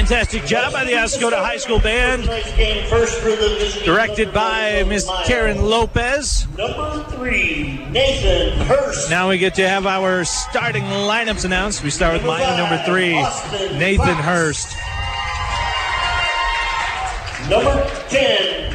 Fantastic job by the Oscoda High School Band, directed by Miss Karen Lopez. Number 3, Nathan Hurst. Now we get to have our starting lineups announced. We start with Maya number 3, Nathan Hurst. Number 10,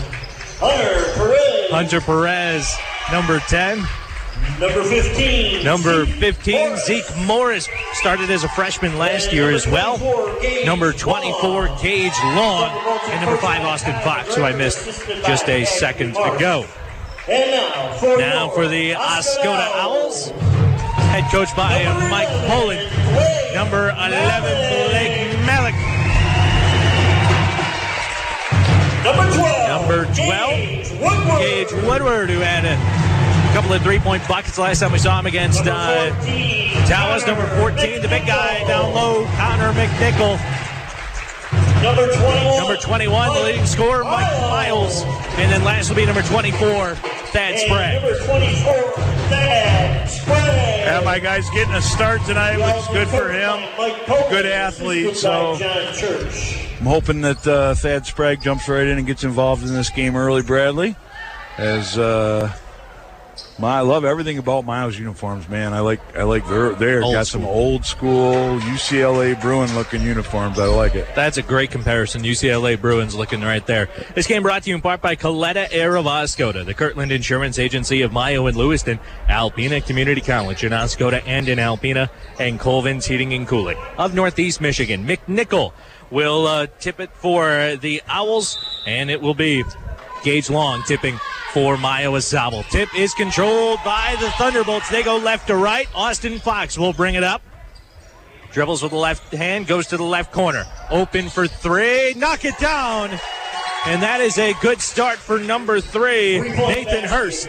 Hunter Perez. Number 10. Number 15, Zeke Morris. Started as a freshman last year as well. Number 24, Gage Long. And number 5, Austin Fox, who I missed just a second ago. Now for the Oscoda Owls. Head coached by Mike Poland. Number 11, Blake Malik. Number 12, Gage Woodward, who had a couple of three-point buckets last time we saw him against Tawas. Number 14, the big guy down low, Connor McNichol. Number 21, the leading scorer, Mike Miles. And then last will be number 24, Thad Sprague. Yeah, my guy's getting a start tonight, which is good for him. Good athlete, so I'm hoping that Thad Sprague jumps right in and gets involved in this game early, Bradley. As I love everything about Miles uniforms, man. I like they're got some old school UCLA Bruin looking uniforms. I like it. That's a great comparison. UCLA Bruins looking right there. This game brought to you in part by Coletta Air of Oscoda, the Kirtland Insurance Agency of Mayo and Lewiston, Alpena Community College in Oscoda and in Alpena, and Colvin's Heating and Cooling of Northeast Michigan. McNichol will tip it for the Owls, and it will be Gage Long tipping for Mayo Zabel. Tip is controlled by the Thunderbolts. They go left to right. Austin Fox will bring it up. Dribbles with the left hand, goes to the left corner. Open for 3. Knock it down. And that is a good start for number 3, Nathan Hurst.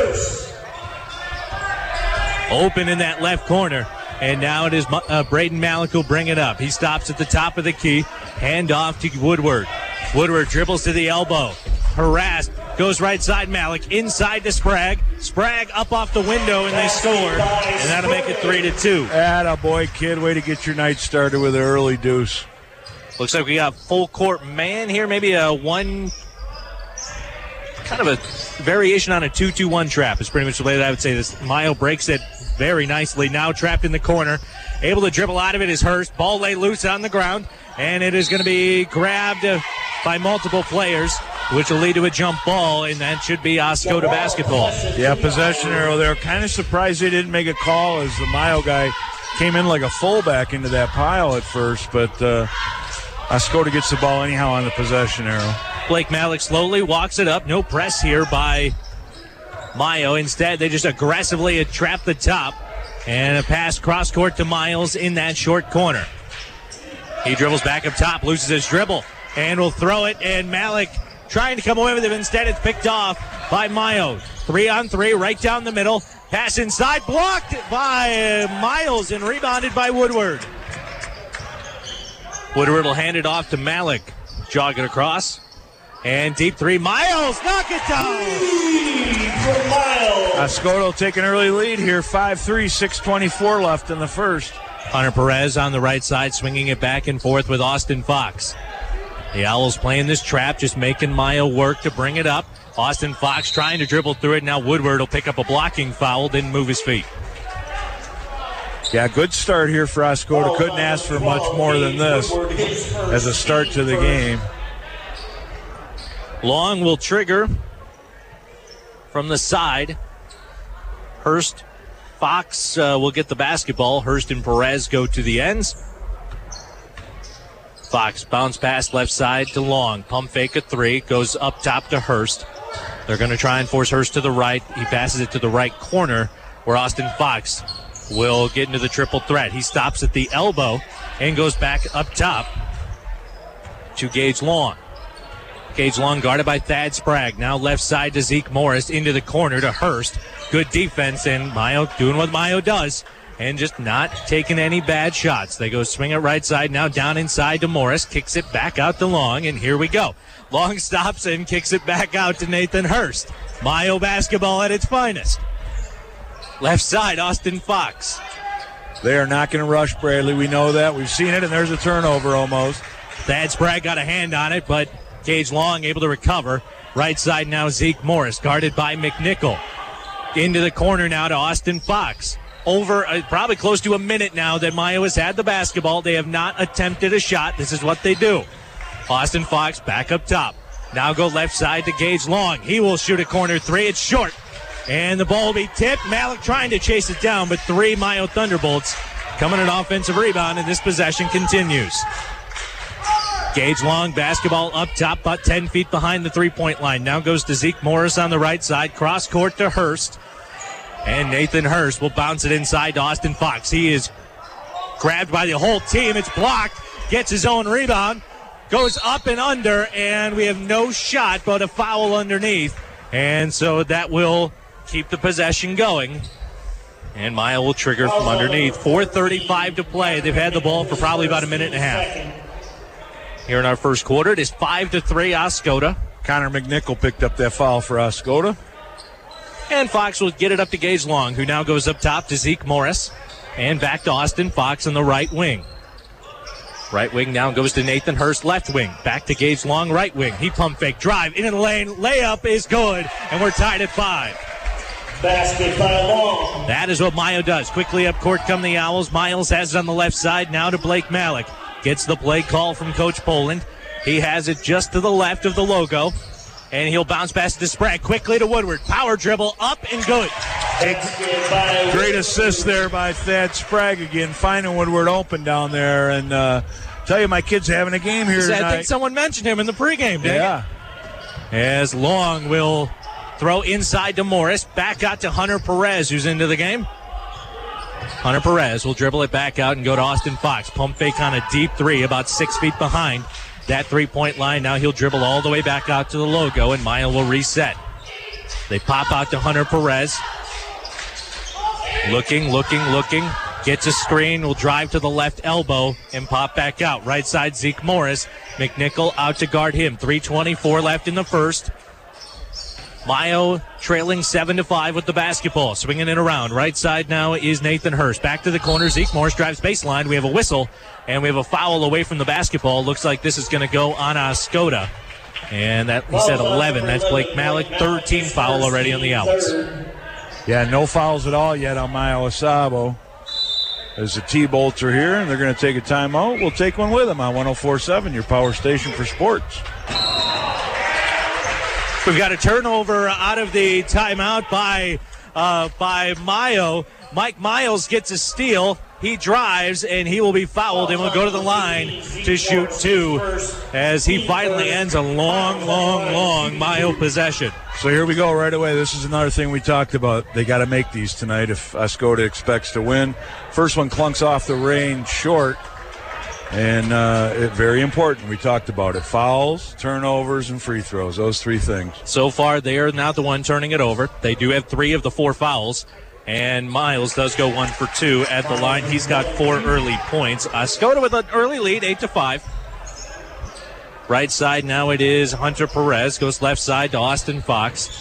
Open in that left corner. And now it is Braden Malik who'll bring it up. He stops at the top of the key. Hand off to Woodward. Woodward dribbles to the elbow. Harassed. Goes right side, Malik. Inside to Sprague. Sprague up off the window, and they score. And that'll make it 3-2. Attaboy, kid. Way to get your night started with an early deuce. Looks like we got full court man here. Maybe a one, kind of a variation on a 2-2-1 trap is pretty much the way that I would say this. Mayo breaks it very nicely. Now trapped in the corner. Able to dribble out of it is Hurst. Ball lay loose on the ground. And it is going to be grabbed by multiple players, which will lead to a jump ball, and that should be Oscoda basketball. Yeah, possession arrow there. Kind of surprised they didn't make a call as the Mayo guy came in like a fullback into that pile at first, but Oscoda gets the ball anyhow on the possession arrow. Blake Malik slowly walks it up. No press here by Mayo. Instead, they just aggressively trap the top, and a pass cross court to Miles in that short corner. He dribbles back up top, loses his dribble, and will throw it, and Malik trying to come away with it. Instead, it's picked off by Mayo. 3-on-3, right down the middle. Pass inside, blocked by Miles and rebounded by Woodward. Woodward will hand it off to Malik. Jog it across. And deep 3, Miles, knock it down! Oscoda will take an early lead here, 5-3, 6:24 left in the first. Hunter Perez on the right side, swinging it back and forth with Austin Fox. The Owls playing this trap, just making Mayo work to bring it up. Austin Fox trying to dribble through it. Now Woodward will pick up a blocking foul, didn't move his feet. Yeah, good start here for Oscoda. Couldn't ask for much more than this as a start to the game. Long will trigger from the side. Hurst, Fox will get the basketball. Hurst and Perez go to the ends. Fox bounce pass left side to Long. Pump fake a 3. Goes up top to Hurst. They're going to try and force Hurst to the right. He passes it to the right corner where Austin Fox will get into the triple threat. He stops at the elbow and goes back up top to Gage Long. Gage Long guarded by Thad Sprague. Now left side to Zeke Morris into the corner to Hurst. Good defense, and Mayo doing what Mayo does and just not taking any bad shots. They go swing it right side, now down inside to Morris, kicks it back out to Long, and here we go. Long stops and kicks it back out to Nathan Hurst. Mayo basketball at its finest. Left side, Austin Fox. They are not going to rush Bradley. We know that. We've seen it, and there's a turnover almost. Thad Sprague got a hand on it, but Gage Long able to recover. Right side now, Zeke Morris, guarded by McNichol. Into the corner now to Austin Fox. Over probably close to a minute now that Mayo has had the basketball. They have not attempted a shot. This is what they do. Austin Fox back up top. Now go left side to Gage Long. He will shoot a corner three. It's short. And the ball will be tipped. Malik trying to chase it down, but 3 Mayo Thunderbolts coming an offensive rebound, and this possession continues. Gage Long, basketball up top, about 10 feet behind the three-point line. Now goes to Zeke Morris on the right side. Cross court to Hurst. And Nathan Hurst will bounce it inside to Austin Fox. He is grabbed by the whole team. It's blocked. Gets his own rebound. Goes up and under, and we have no shot but a foul underneath. And so that will keep the possession going. And Mayo will trigger from underneath. 4:35 to play. They've had the ball for probably about a minute and a half. Here in our first quarter, it is 5-3 Oscoda. Connor McNichol picked up that foul for Oscoda. And Fox will get it up to Gage Long, who now goes up top to Zeke Morris. And back to Austin Fox on the right wing. Right wing now goes to Nathan Hurst, left wing. Back to Gage Long, right wing. He pump fake, drive, into the lane. Layup is good, and we're tied at 5. Basket by Long. That is what Mayo does. Quickly up court come the Owls. Miles has it on the left side, now to Blake Malik. Gets the play call from Coach Poland. He has it just to the left of the logo. And he'll bounce past to Sprague. Quickly to Woodward. Power dribble up and good. Great assist there by Thad Sprague again, finding Woodward open down there. And tell you, my kid's having a game here tonight. I think someone mentioned him in the pregame. Yeah. As Long will throw inside to Morris. Back out to Hunter Perez, who's into the game. Hunter Perez will dribble it back out and go to Austin Fox. Pump fake on a deep three, about 6 feet behind that three-point line. Now he'll dribble all the way back out to the logo, and Mayo will reset. They pop out to Hunter Perez. Looking. Gets a screen, will drive to the left elbow and pop back out. Right side, Zeke Morris. McNichol out to guard him. 3:24 left in the first. Mayo trailing 7-5 with the basketball. Swinging it around. Right side now is Nathan Hurst. Back to the corner. Zeke Morris drives baseline. We have a whistle, and we have a foul away from the basketball. Looks like this is going to go on Oscoda. And that he said 11. That's Blake Malik. 13 foul already on the Owls. Yeah, no fouls at all yet on Mayo Asabo. As the T-Bolts are here, and they're going to take a timeout. We'll take one with them on 104.7, your power station for sports. We've got a turnover out of the timeout by Mayo. Mike Miles gets a steal. He drives, and he will be fouled, and will go to the line to shoot 2 as he finally ends a long Mayo possession. So here we go right away. This is another thing we talked about. They got to make these tonight if Oscoda expects to win. First one clunks off the range short, and very important. We talked about it. Fouls, turnovers, and free throws. Those 3 things. So far, they are not the one turning it over. They do have 3 of the 4 fouls. And Miles does go 1 for 2 at the line. He's got 4 early points. Oscoda with an early lead, 8-5. Right side now it is Hunter Perez. Goes left side to Austin Fox.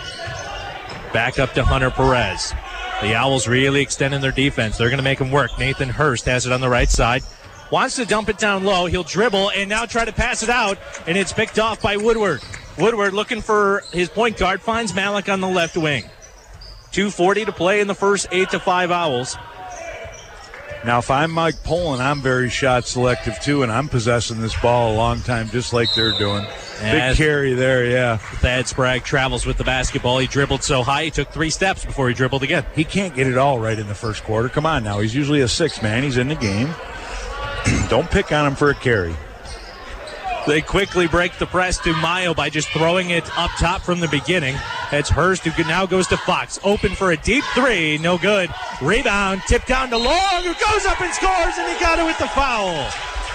Back up to Hunter Perez. The Owls really extending their defense. They're going to make them work. Nathan Hurst has it on the right side. Wants to dump it down low. He'll dribble and now try to pass it out. And it's picked off by Woodward. Woodward looking for his point guard. Finds Malik on the left wing. 2:40 to play in the first. 8-5 Owls. Now, if I'm Mike Poland, I'm very shot selective too, and I'm possessing this ball a long time just like they're doing. Big carry there, yeah. Thad Sprague travels with the basketball. He dribbled so high, he took 3 steps before he dribbled again. He can't get it all right in the first quarter. Come on now. He's usually a 6-man. He's in the game. Don't pick on him for a carry. They quickly break the press to Mayo by just throwing it up top from the beginning. That's Hurst, who now goes to Fox. Open for a deep 3. No good. Rebound. Tipped down to Long, who goes up and scores, and he got it with the foul.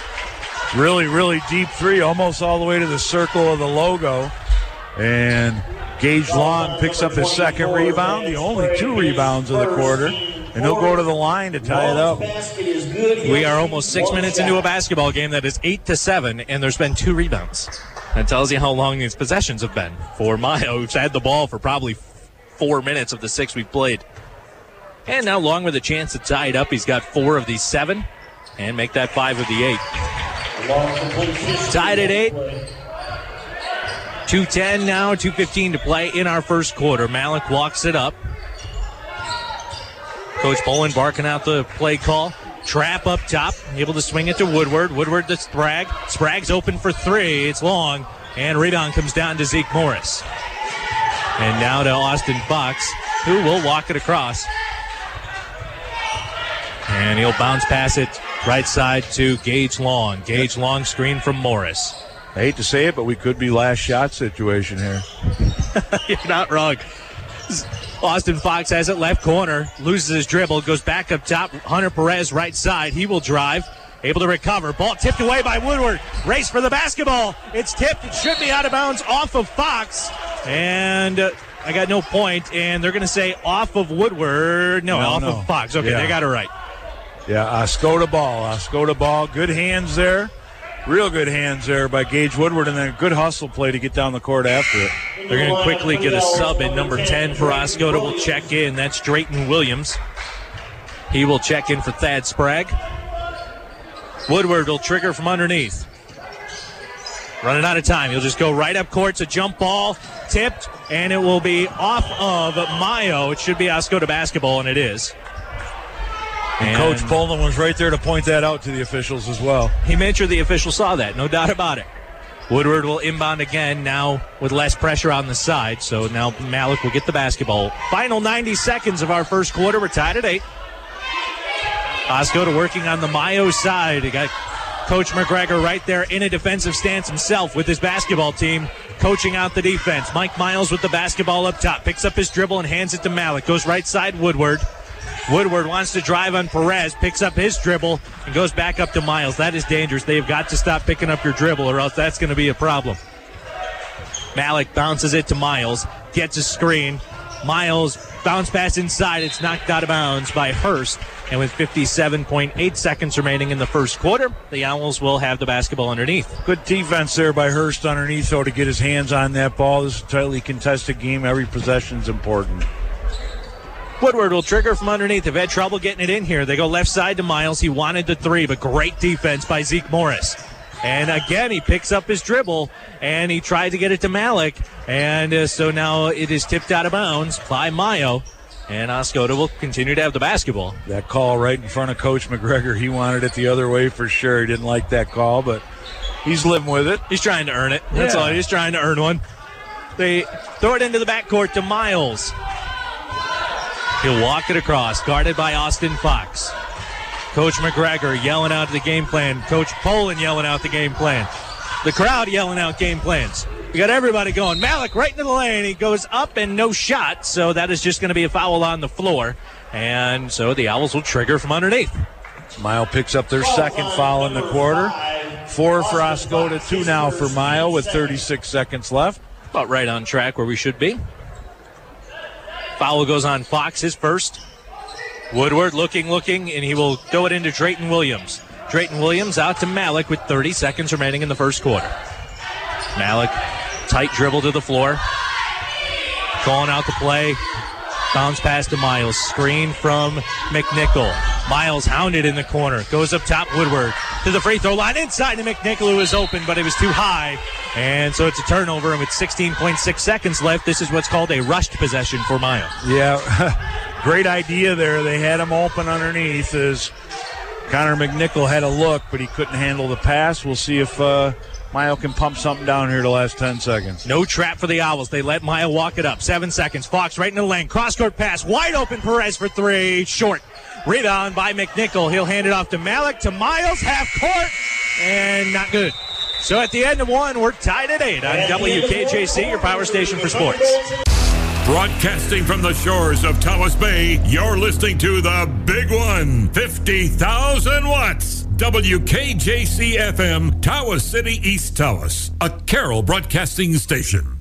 Really deep 3, almost all the way to the circle of the logo. And Gage Long picks up his 2nd rebound. The only 2 rebounds of the quarter. And he'll go to the line to tie it up. We are almost 6 minutes into a basketball game that is 8-7, and there's been 2 rebounds. That tells you how long these possessions have been for Mayo, who's had the ball for probably 4 minutes of the 6 we've played. And now Long with a chance to tie it up. He's got 4 of these 7 and make that 5 of the 8. Tied at 8. 2:10 now, 2:15 to play in our first quarter. Malik walks it up. Coach Poland barking out the play call. Trap up top, able to swing it to Woodward. Woodward to Sprague. Sprague's open for 3. It's Long, and rebound comes down to Zeke Morris. And now to Austin Fox, who will walk it across. And he'll bounce pass it right side to Gage Long. Gage Long screen from Morris. I hate to say it, but we could be last shot situation here. You're not wrong. Austin Fox has it left corner, loses his dribble, goes back up top. Hunter Perez right side. He will drive, able to recover. Ball tipped away by Woodward. Race for the basketball. It's tipped. It should be out of bounds off of Fox. And I got no point, and they're going to say off of Woodward. No, off of Fox. Okay, They got it right. Yeah, Oscoda ball. Good hands there. Real good hands there by Gage Woodward, and then a good hustle play to get down the court after it. They're going to quickly get a sub in. Number 10 for Oscoda will check in. That's Drayton Williams. He will check in for Thad Sprague. Woodward will trigger from underneath. Running out of time. He'll just go right up court. It's a jump ball, tipped, and it will be off of Mayo. It should be Oscoda basketball, and it is. And Coach Poland was right there to point that out to the officials as well. He made sure the officials saw that, no doubt about it. Woodward will inbound again, now with less pressure on the side. So now Malik will get the basketball. Final 90 seconds of our first quarter. We're tied at 8. Oscoda working on the Mayo side. You got Coach McGregor right there in a defensive stance himself with his basketball team, coaching out the defense. Mike Miles with the basketball up top. Picks up his dribble and hands it to Malik. Goes right side, Woodward. Woodward wants to drive on Perez, picks up his dribble, and goes back up to Miles. That is dangerous. They've got to stop picking up your dribble, or else that's going to be a problem. Malik bounces it to Miles, gets a screen. Miles bounce pass inside. It's knocked out of bounds by Hurst. And with 57.8 seconds remaining in the first quarter, the Owls will have the basketball underneath. Good defense there by Hurst underneath, though, to get his hands on that ball. This is a tightly contested game. Every possession is important. Woodward will trigger from underneath. They've had trouble getting it in here. They go left side to Miles. He wanted the 3, but great defense by Zeke Morris. And again, he picks up his dribble, and he tried to get it to Malik. And so now it is tipped out of bounds by Mayo. And Oscoda will continue to have the basketball. That call right in front of Coach McGregor. He wanted it the other way for sure. He didn't like that call, but he's living with it. He's trying to earn it. That's all. He's trying to earn one. They throw it into the backcourt to Miles. He'll walk it across, guarded by Austin Fox. Coach McGregor yelling out the game plan. Coach Poland yelling out the game plan. The crowd yelling out game plans. We got everybody going. Malik right into the lane. He goes up and no shot, so that is just going to be a foul on the floor. And so the Owls will trigger from underneath. Mayo picks up their second foul in the quarter. 4 for Oscoda, 2 now for Mayo with 36 seconds left. About right on track where we should be. Foul goes on Fox, his first. Woodward looking, and he will throw it into Drayton Williams. Drayton Williams out to Malik with 30 seconds remaining in the first quarter. Malik, tight dribble to the floor. Calling out the play. Bounce pass to Miles. Screen from McNichol. Miles hounded in the corner. Goes up top, Woodward to the free throw line. Inside to McNichol, who was open, but it was too high. And so it's a turnover, and with 16.6 seconds left, this is what's called a rushed possession for Mayo. Yeah, great idea there. They had him open underneath as Connor McNichol had a look, but he couldn't handle the pass. We'll see if Mayo can pump something down here the last 10 seconds. No trap for the Owls. They let Mayo walk it up. 7 seconds. Fox right in the lane. Cross-court pass. Wide open Perez for 3. Short. Rebound by McNichol. He'll hand it off to Malik, to Miles. Half court. And not good. So at the end of 1, we're tied at 8 on WKJC, your power station for sports. Broadcasting from the shores of Tawas Bay, you're listening to the Big One, 50,000 watts. WKJC FM, Tawas City, East Tawas, a Carroll broadcasting station.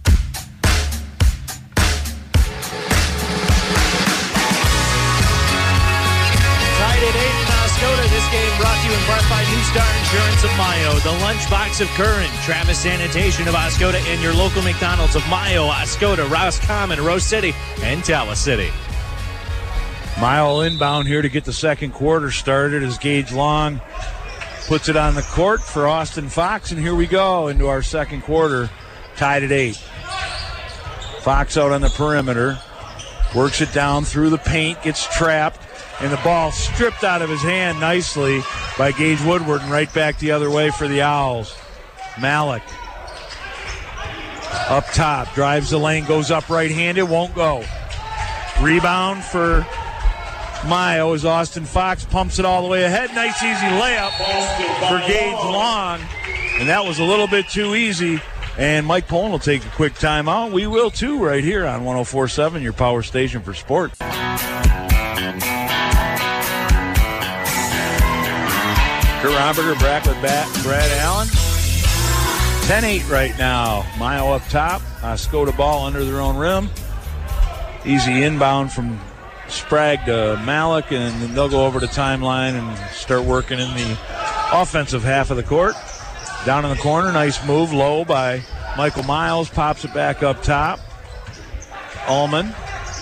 Tied at 8 in Oscoda. This game brought to you in part by New Star Insurance of Mayo, the Lunchbox of Curran, Travis Sanitation of Oscoda, and your local McDonald's of Mayo, Oscoda, Roscommon, Rose City, and Tawas City. Mile inbound here to get the second quarter started as Gage Long puts it on the court for Austin Fox, and here we go into our second quarter, tied at 8. Fox out on the perimeter, works it down through the paint, gets trapped, and the ball stripped out of his hand nicely by Gage Woodward, and right back the other way for the Owls. Malik up top, drives the lane, goes up right-handed, won't go. Rebound for Mayo as Austin Fox pumps it all the way ahead. Nice easy layup for Gage Long, and that was a little bit too easy. And Mike Pullen will take a quick timeout. We will too, right here on 104.7, your power station for sports. Kurt Romberger back with Brad Allen. 10-8 right now. Mayo up top. Oscoda ball under their own rim. Easy inbound from Sprague to Malik, and then they'll go over the timeline and start working in the offensive half of the court. Down in the corner, nice move, low by Michael Miles, pops it back up top. Ullman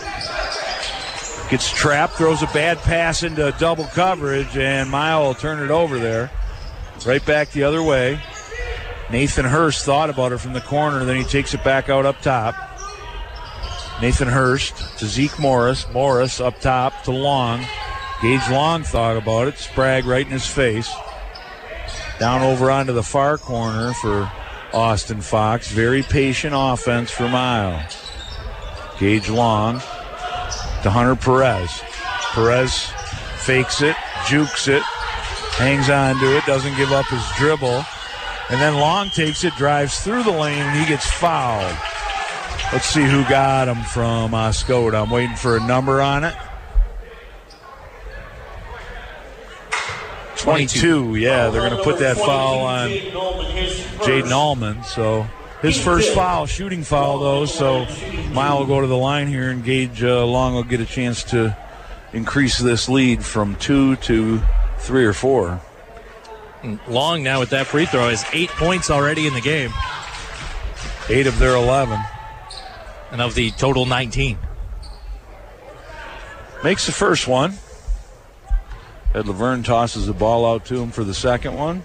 gets trapped, throws a bad pass into double coverage, and Mile will turn it over there. Right back the other way. Nathan Hurst thought about it from the corner, then he takes it back out up top. Nathan Hurst to Zeke Morris. Morris up top to Long. Gage Long thought about it. Sprague right in his face. Down over onto the far corner for Austin Fox. Very patient offense for Mile. Gage Long to Hunter Perez. Perez fakes it, jukes it, hangs on to it, doesn't give up his dribble. And then Long takes it, drives through the lane, and he gets fouled. Let's see who got him from Oscoda. I'm waiting for a number on it. 22, yeah, they're going to put that foul on Jaden Allman. So his first foul, shooting foul, though. So Mile will go to the line here, and Gage Long will get a chance to increase this lead from 2 to 3 or 4. Long now with that free throw has 8 points already in the game. 8 of their 11. And of the total 19. Makes the first one. Ed Laverne tosses the ball out to him for the second one.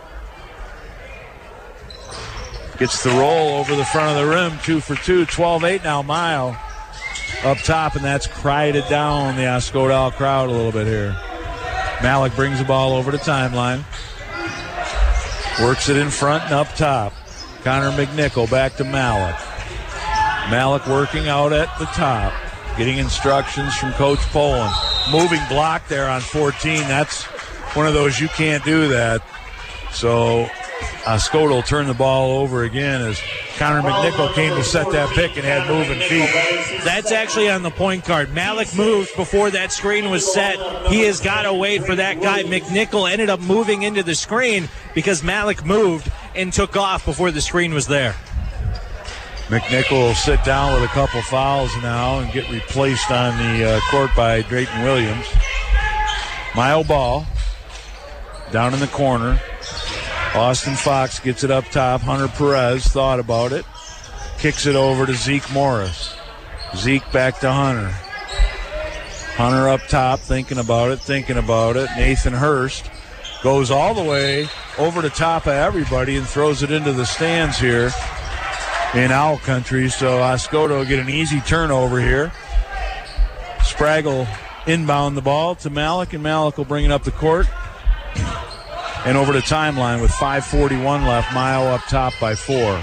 Gets the roll over the front of the rim. 2 for 2. 12-8 now. Mile up top, and that's quieted down the Oscoda crowd a little bit here. Malik brings the ball over the timeline. Works it in front and up top. Connor McNichol back to Malik. Malik working out at the top. Getting instructions from Coach Poland. Moving block there on 14. That's one of those you can't do that. So Oscoda will turn the ball over again as Connor McNichol came to set that pick and had moving feet. That's actually on the point guard. Malik moved before that screen was set. He has got to wait for that guy. McNichol ended up moving into the screen because Malik moved and took off before the screen was there. McNichol will sit down with a couple fouls now and get replaced on the court by Drayton Williams. Mile ball down in the corner. Austin Fox gets it up top. Hunter Perez thought about it. Kicks it over to Zeke Morris. Zeke back to Hunter. Hunter up top thinking about it. Nathan Hurst goes all the way over the top of everybody and throws it into the stands here in Owl Country. So Oscoda will get an easy turnover here. Sprague will inbound the ball to Malik, and Malik will bring it up the court and over the timeline with 5:41 left. Mile up top by 4.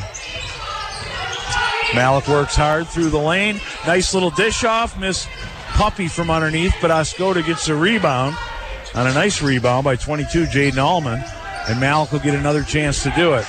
Malik works hard through the lane. Nice little dish off. Miss Puppy from underneath, but Oscoda gets a rebound on a nice rebound by 22, Jaden Allman, and Malik will get another chance to do it.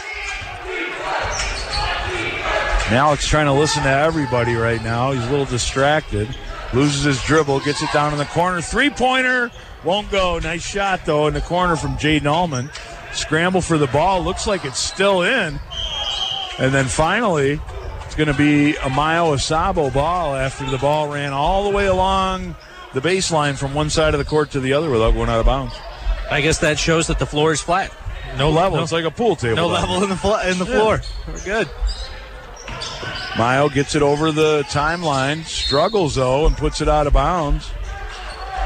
Malik's trying to listen to everybody right now. He's a little distracted. Loses his dribble, gets it down in the corner. Three-pointer won't go. Nice shot, though, in the corner from Jaden Allman. Scramble for the ball. Looks like it's still in. And then finally, it's going to be a Mayo Asabo ball after the ball ran all the way along the baseline from one side of the court to the other without going out of bounds. I guess that shows that the floor is flat. No level. It's like a pool table. No level in the floor. We're good. Mayo gets it over the timeline, struggles though, and puts it out of bounds.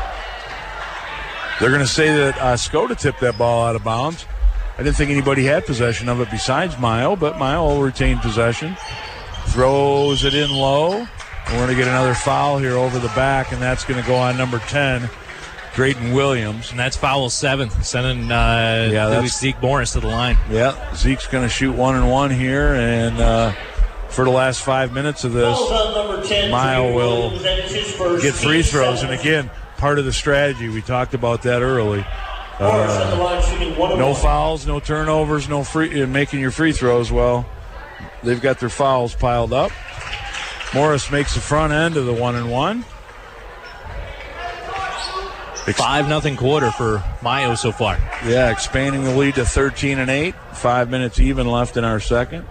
They're going to say that Oscoda tipped that ball out of bounds. I didn't think anybody had possession of it besides Mile, but Mile will retain possession. Throws it in low. And we're going to get another foul here over the back, and that's going to go on number 10, Drayton Williams. And that's foul 7, sending Zeke Morris to the line. Yeah, Zeke's going to shoot 1-1 here, and for the last 5 minutes of this, Mile will get free throws. And again, part of the strategy, we talked about that early. No fouls, no turnovers, no free making your free throws. Well, they've got their fouls piled up. Morris makes the front end of the 1-1. 5-0 quarter for Mayo so far. Yeah, expanding the lead to 13-8. 5 minutes even left in our second.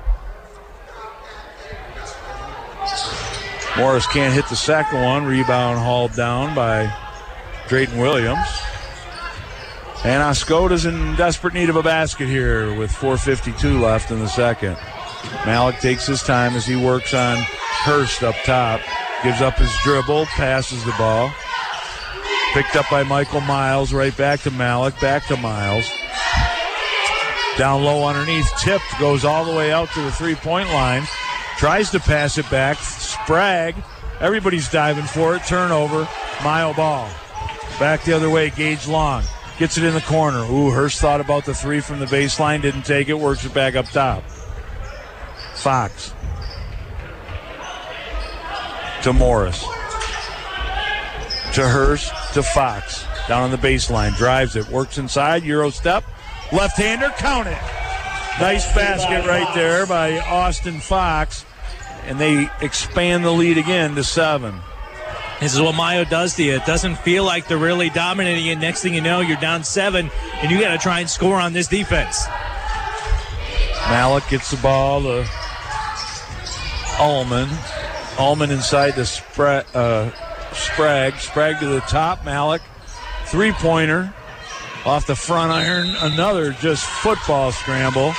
Morris can't hit the second one. Rebound hauled down by Drayton Williams. And Oscoda's in desperate need of a basket here with 4:52 left in the second. Malik takes his time as he works on Hurst up top. Gives up his dribble, passes the ball. Picked up by Michael Miles, right back to Malik, back to Miles. Down low underneath, tipped, goes all the way out to the three-point line. Tries to pass it back. Sprague, everybody's diving for it. Turnover, Mile ball. Back the other way, Gage Long. Gets it in the corner. Ooh, Hurst thought about the three from the baseline, didn't take it, works it back up top. Fox. To Morris. To Hurst, to Fox. Down on the baseline, drives it, works inside, Euro step. Left-hander, count it. Nice basket right there by Austin Fox. And they expand the lead again to 7. This is what Mayo does to you. It doesn't feel like they're really dominating you. Next thing you know, you're down 7, and you got to try and score on this defense. Malik gets the ball to Ullman. Ullman inside to Sprague. Sprague to the top. Malik, three-pointer off the front iron. Another just football scramble.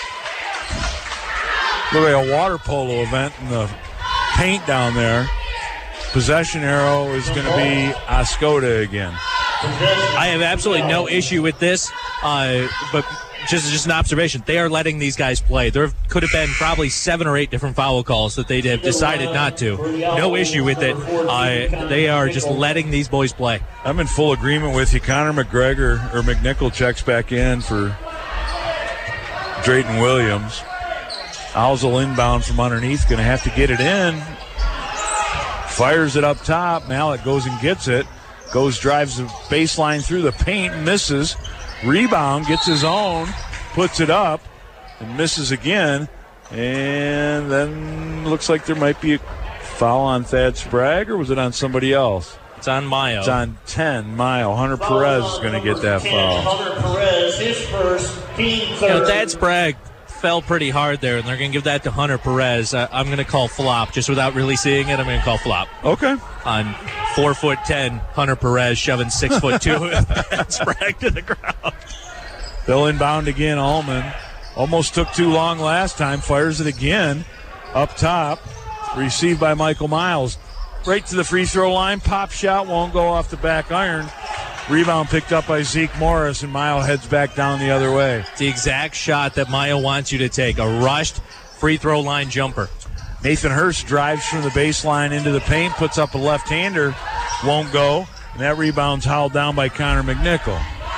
Look like a water polo event in the paint down there. Possession arrow is going to be Oscoda again. I have absolutely no issue with this, but just an observation. They are letting these guys play. There could have been probably 7 or 8 different foul calls that they have decided not to. No issue with it. They are just letting these boys play. I'm in full agreement with you. Connor McNichol checks back in for Drayton Williams. Owls will inbound from underneath. Going to have to get it in. Fires it up top. Malik goes and gets it. Drives the baseline through the paint. Misses. Rebound. Gets his own. Puts it up. And misses again. And then looks like there might be a foul on Thad Sprague, or was it on somebody else? It's on Mayo. It's on 10, Mayo. Hunter Perez is going to get that foul. Hunter Perez, his first, team third. Thad Sprague fell pretty hard there, and they're going to give that to Hunter Perez. I'm going to call flop. Just without really seeing it, I'm going to call flop. Okay. On 4'10", Hunter Perez shoving 6'2" Sprague to the ground. They'll inbound again, Ullman. Almost took too long last time. Fires it again. Up top. Received by Michael Miles. Right to the free throw line. Pop shot won't go off the back iron. Rebound picked up by Zeke Morris, and Mayo heads back down the other way. It's the exact shot that Mayo wants you to take, a rushed free throw line jumper. Nathan Hurst drives from the baseline into the paint, puts up a left-hander, won't go, and that rebound's hauled down by Connor McNichol.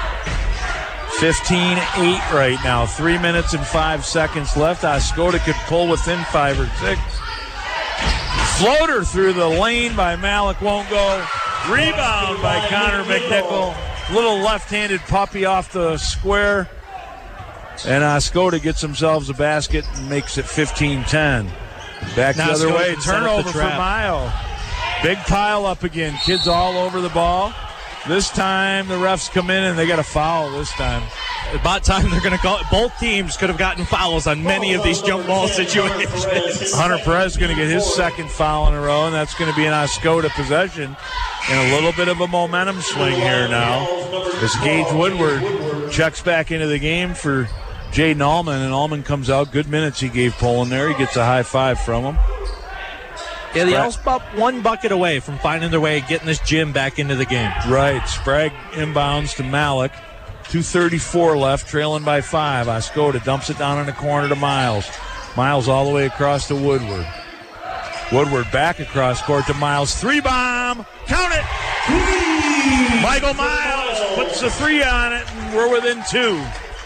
15-8 right now, 3 minutes and 5 seconds left. Oscoda could pull within 5 or 6. Floater through the lane by Malik, won't go. Rebound by Connor McNichol. Little left-handed puppy off the square. And Oscoda gets themselves a basket and makes it 15-10. Back the other way. Turnover for Mayo. Big pile up again. Kids all over the ball. This time the refs come in and they got a foul this time. About time they're going to call it. Both teams could have gotten fouls on many of these jump ball situations. Hunter Perez is going to get his second foul in a row, and that's going to be an Oscoda possession. And a little bit of a momentum swing here now as Gage Woodward checks back into the game for Jaden Ullman, and Ullman comes out. Good minutes he gave Poland there. He gets a high five from him. Yeah, the Owls about one bucket away from finding their way, getting this gym back into the game. Right. Sprague inbounds to Malik. 2:34 left, trailing by 5. Oscoda dumps it down in the corner to Miles. Miles all the way across to Woodward. Woodward back across court to Miles. 3-bomb. Count it. Michael Miles puts the 3 on it, and we're within 2.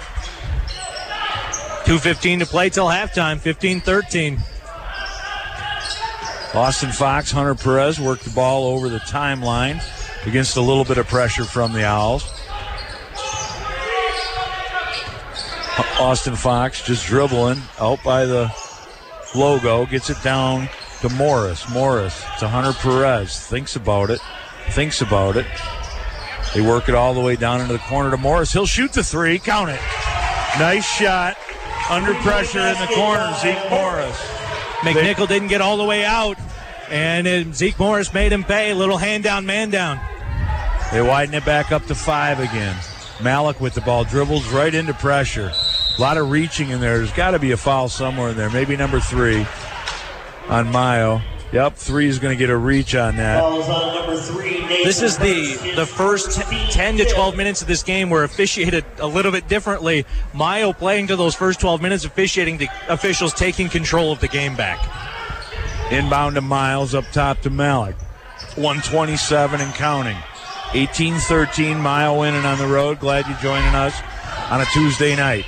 2:15 to play till halftime, 15-13. Austin Fox, Hunter Perez worked the ball over the timeline against a little bit of pressure from the Owls. Austin Fox just dribbling out by the logo, gets it down to Morris. Morris to Hunter Perez. Thinks about it. They work it all the way down into the corner to Morris. He'll shoot the 3. Count it. Nice shot. Under pressure in the corner, Zeke Morris. McNichol didn't get all the way out, and Zeke Morris made him pay. A little hand down, man down. They widen it back up to 5 again. Malik with the ball, dribbles right into pressure. A lot of reaching in there. There's got to be a foul somewhere in there. Maybe number 3 on Mayo. Yep, 3 is going to get a reach on that. This is the first 10 to 12 minutes of this game were officiated a little bit differently. Mayo playing to those first 12 minutes, officiating, the officials taking control of the game back. Inbound to Miles, up top to Malik. 127 and counting. 18-13, Mayo winning on the road. Glad you're joining us on a Tuesday night.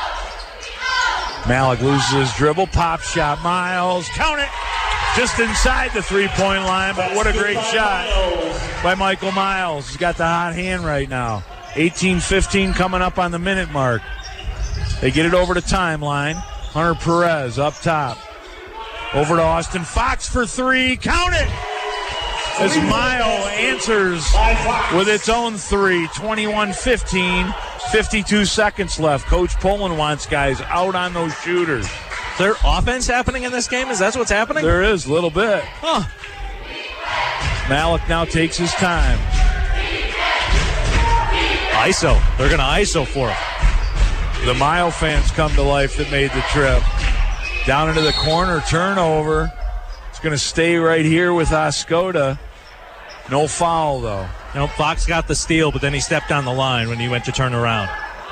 Malik loses his dribble, pop shot, Miles, count it! Just inside the 3-point line, but what a great shot by Michael Miles. He's got the hot hand right now. 18-15 coming up on the minute mark. They get it over to timeline. Hunter Perez up top. Over to Austin Fox for 3. Count it! As Mayo answers with its own 3. 21-15. 52 seconds left. Coach Poland wants guys out on those shooters. Is there offense happening in this game? Is that what's happening? There is, a little bit. Huh. Malik now takes his time. ISO. They're going to ISO for him. The Mayo fans come to life that made the trip. Down into the corner, turnover. It's going to stay right here with Oscoda. No foul, though. No, Fox got the steal, but then he stepped on the line when he went to turn around.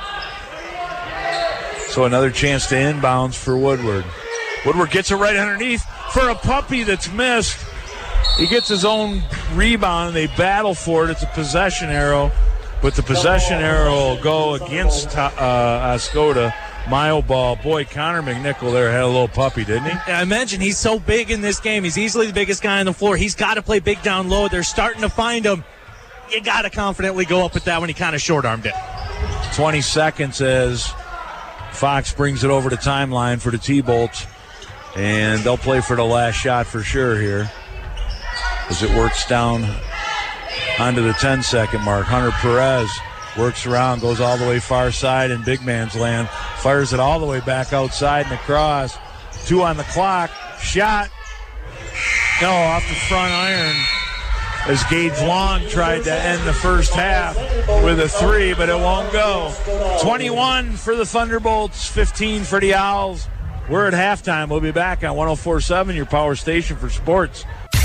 So another chance to inbounds for Woodward. Woodward gets it right underneath for a puppy that's missed. He gets his own rebound, and they battle for it. It's a possession arrow, but the possession arrow will go against Oscoda. Mayo ball. Boy, Connor McNichol there had a little puppy, didn't he? I mentioned he's so big in this game. He's easily the biggest guy on the floor. He's got to play big down low. They're starting to find him. You got to confidently go up with that when he kind of short-armed it. 20 seconds as Fox brings it over to timeline for the T-Bolts. And they'll play for the last shot for sure here as it works down onto the 10-second mark. Hunter Perez works around, goes all the way far side in big man's land, fires it all the way back outside and across. 2 on the clock. Shot. No, off the front iron as Gage Long tried to end the first half with a 3, but it won't go. 21 for the Thunderbolts, 15 for the Owls. We're at halftime. We'll be back on 104.7, your power station for sports.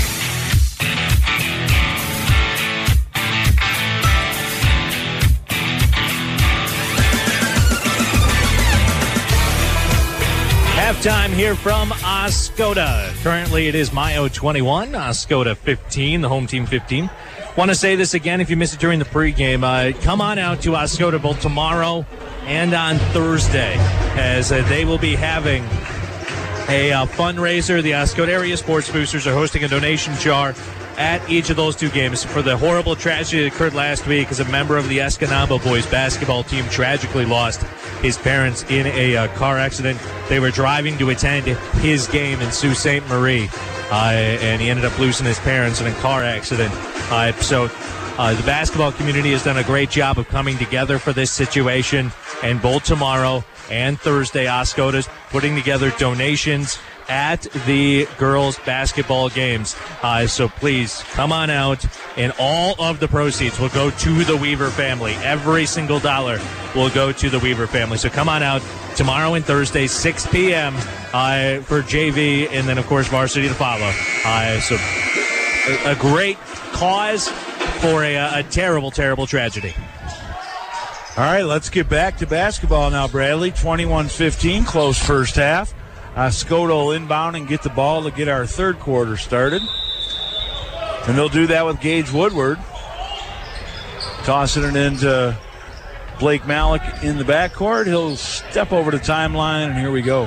Halftime here from Oscoda. Currently it is Mayo 21, Oscoda 15, the home team 15. Want to say this again if you missed it during the pregame. Come on out to Oscoda both tomorrow and on Thursday as they will be having a fundraiser. The Oscoda Area Sports Boosters are hosting a donation jar at each of those 2 games for the horrible tragedy that occurred last week as a member of the Escanaba boys basketball team tragically lost his parents in a car accident. They were driving to attend his game in Sault Ste. Marie, and he ended up losing his parents in a car accident. So the basketball community has done a great job of coming together for this situation, and both tomorrow and Thursday, Oscoda's putting together donations at the girls' basketball games. So please come on out, and all of the proceeds will go to the Weaver family. Every single dollar will go to the Weaver family. So come on out tomorrow and Thursday, 6 p.m. For JV, and then, of course, varsity to follow. So a great cause for a terrible, terrible tragedy. All right, let's get back to basketball now, Bradley. 21-15, close first half. Oscoda will inbound and get the ball to get our third quarter started. And they'll do that with Gage Woodward. Tossing it into Blake Malik in the backcourt. He'll step over the timeline, and here we go.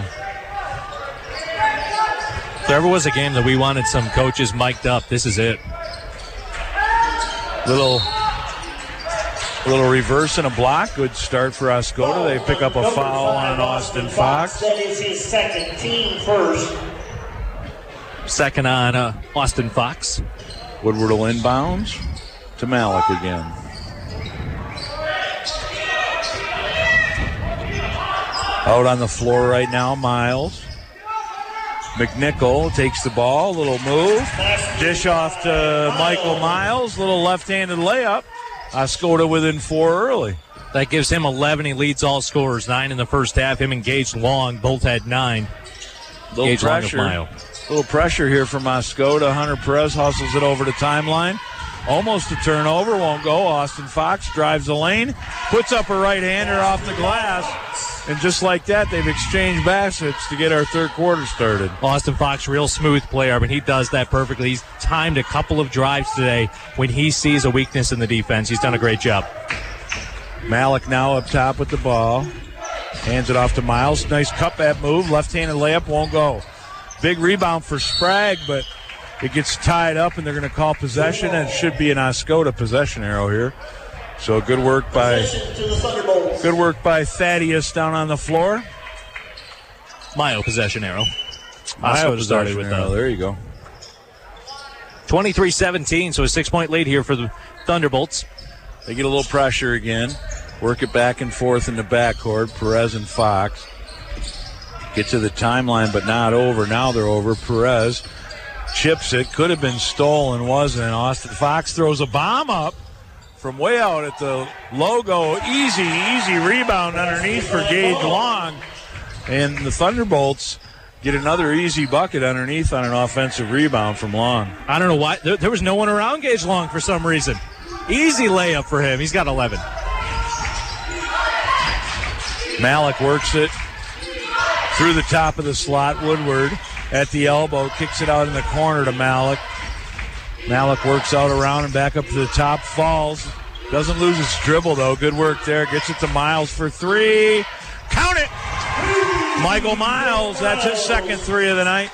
If there ever was a game that we wanted some coaches mic'd up, this is it. Little reverse and a block. Good start for Oscoda. They pick up a foul on Austin Fox. That is his second, team first. Second on Austin Fox. Woodward will inbounds to Malik again. Out on the floor right now, Miles. McNichol takes the ball. Little move. Dish off to Michael Miles. Little left-handed layup. Oscoda within 4 early. That gives him 11. He leads all scorers. 9 in the first half. Him and Gage Long both had 9. Little pressure here from Oscoda. Hunter Perez hustles it over the timeline. Almost a turnover. Won't go. Austin Fox drives the lane. Puts up a right-hander off the glass. And just like that, they've exchanged baskets to get our third quarter started. Austin Fox, real smooth player, but he does that perfectly. He's timed a couple of drives today when he sees a weakness in the defense. He's done a great job. Malik now up top with the ball. Hands it off to Miles. Nice cutback move. Left-handed layup won't go. Big rebound for Sprague, but it gets tied up, and they're going to call possession, and it should be an Oscoda possession arrow here. So good work by Thaddeus down on the floor. Mayo possession arrow. Mayo started with that. There you go. 23-17, so a 6-point lead here for the Thunderbolts. They get a little pressure again. Work it back and forth in the backcourt. Perez and Fox get to the timeline, but not over. Now they're over. Perez chips it. Could have been stolen, wasn't it? Austin Fox throws a bomb up from way out at the logo. Easy rebound underneath for Gage Long. And the Thunderbolts get another easy bucket underneath on an offensive rebound from Long. I don't know why. There was no one around Gage Long for some reason. Easy layup for him. He's got 11. Malik works it through the top of the slot. Woodward at the elbow. Kicks it out in the corner to Malik. Malik works out around and back up to the top. Falls. Doesn't lose his dribble, though. Good work there. Gets it to Miles for 3. Count it! Michael Miles. That's his second 3 of the night.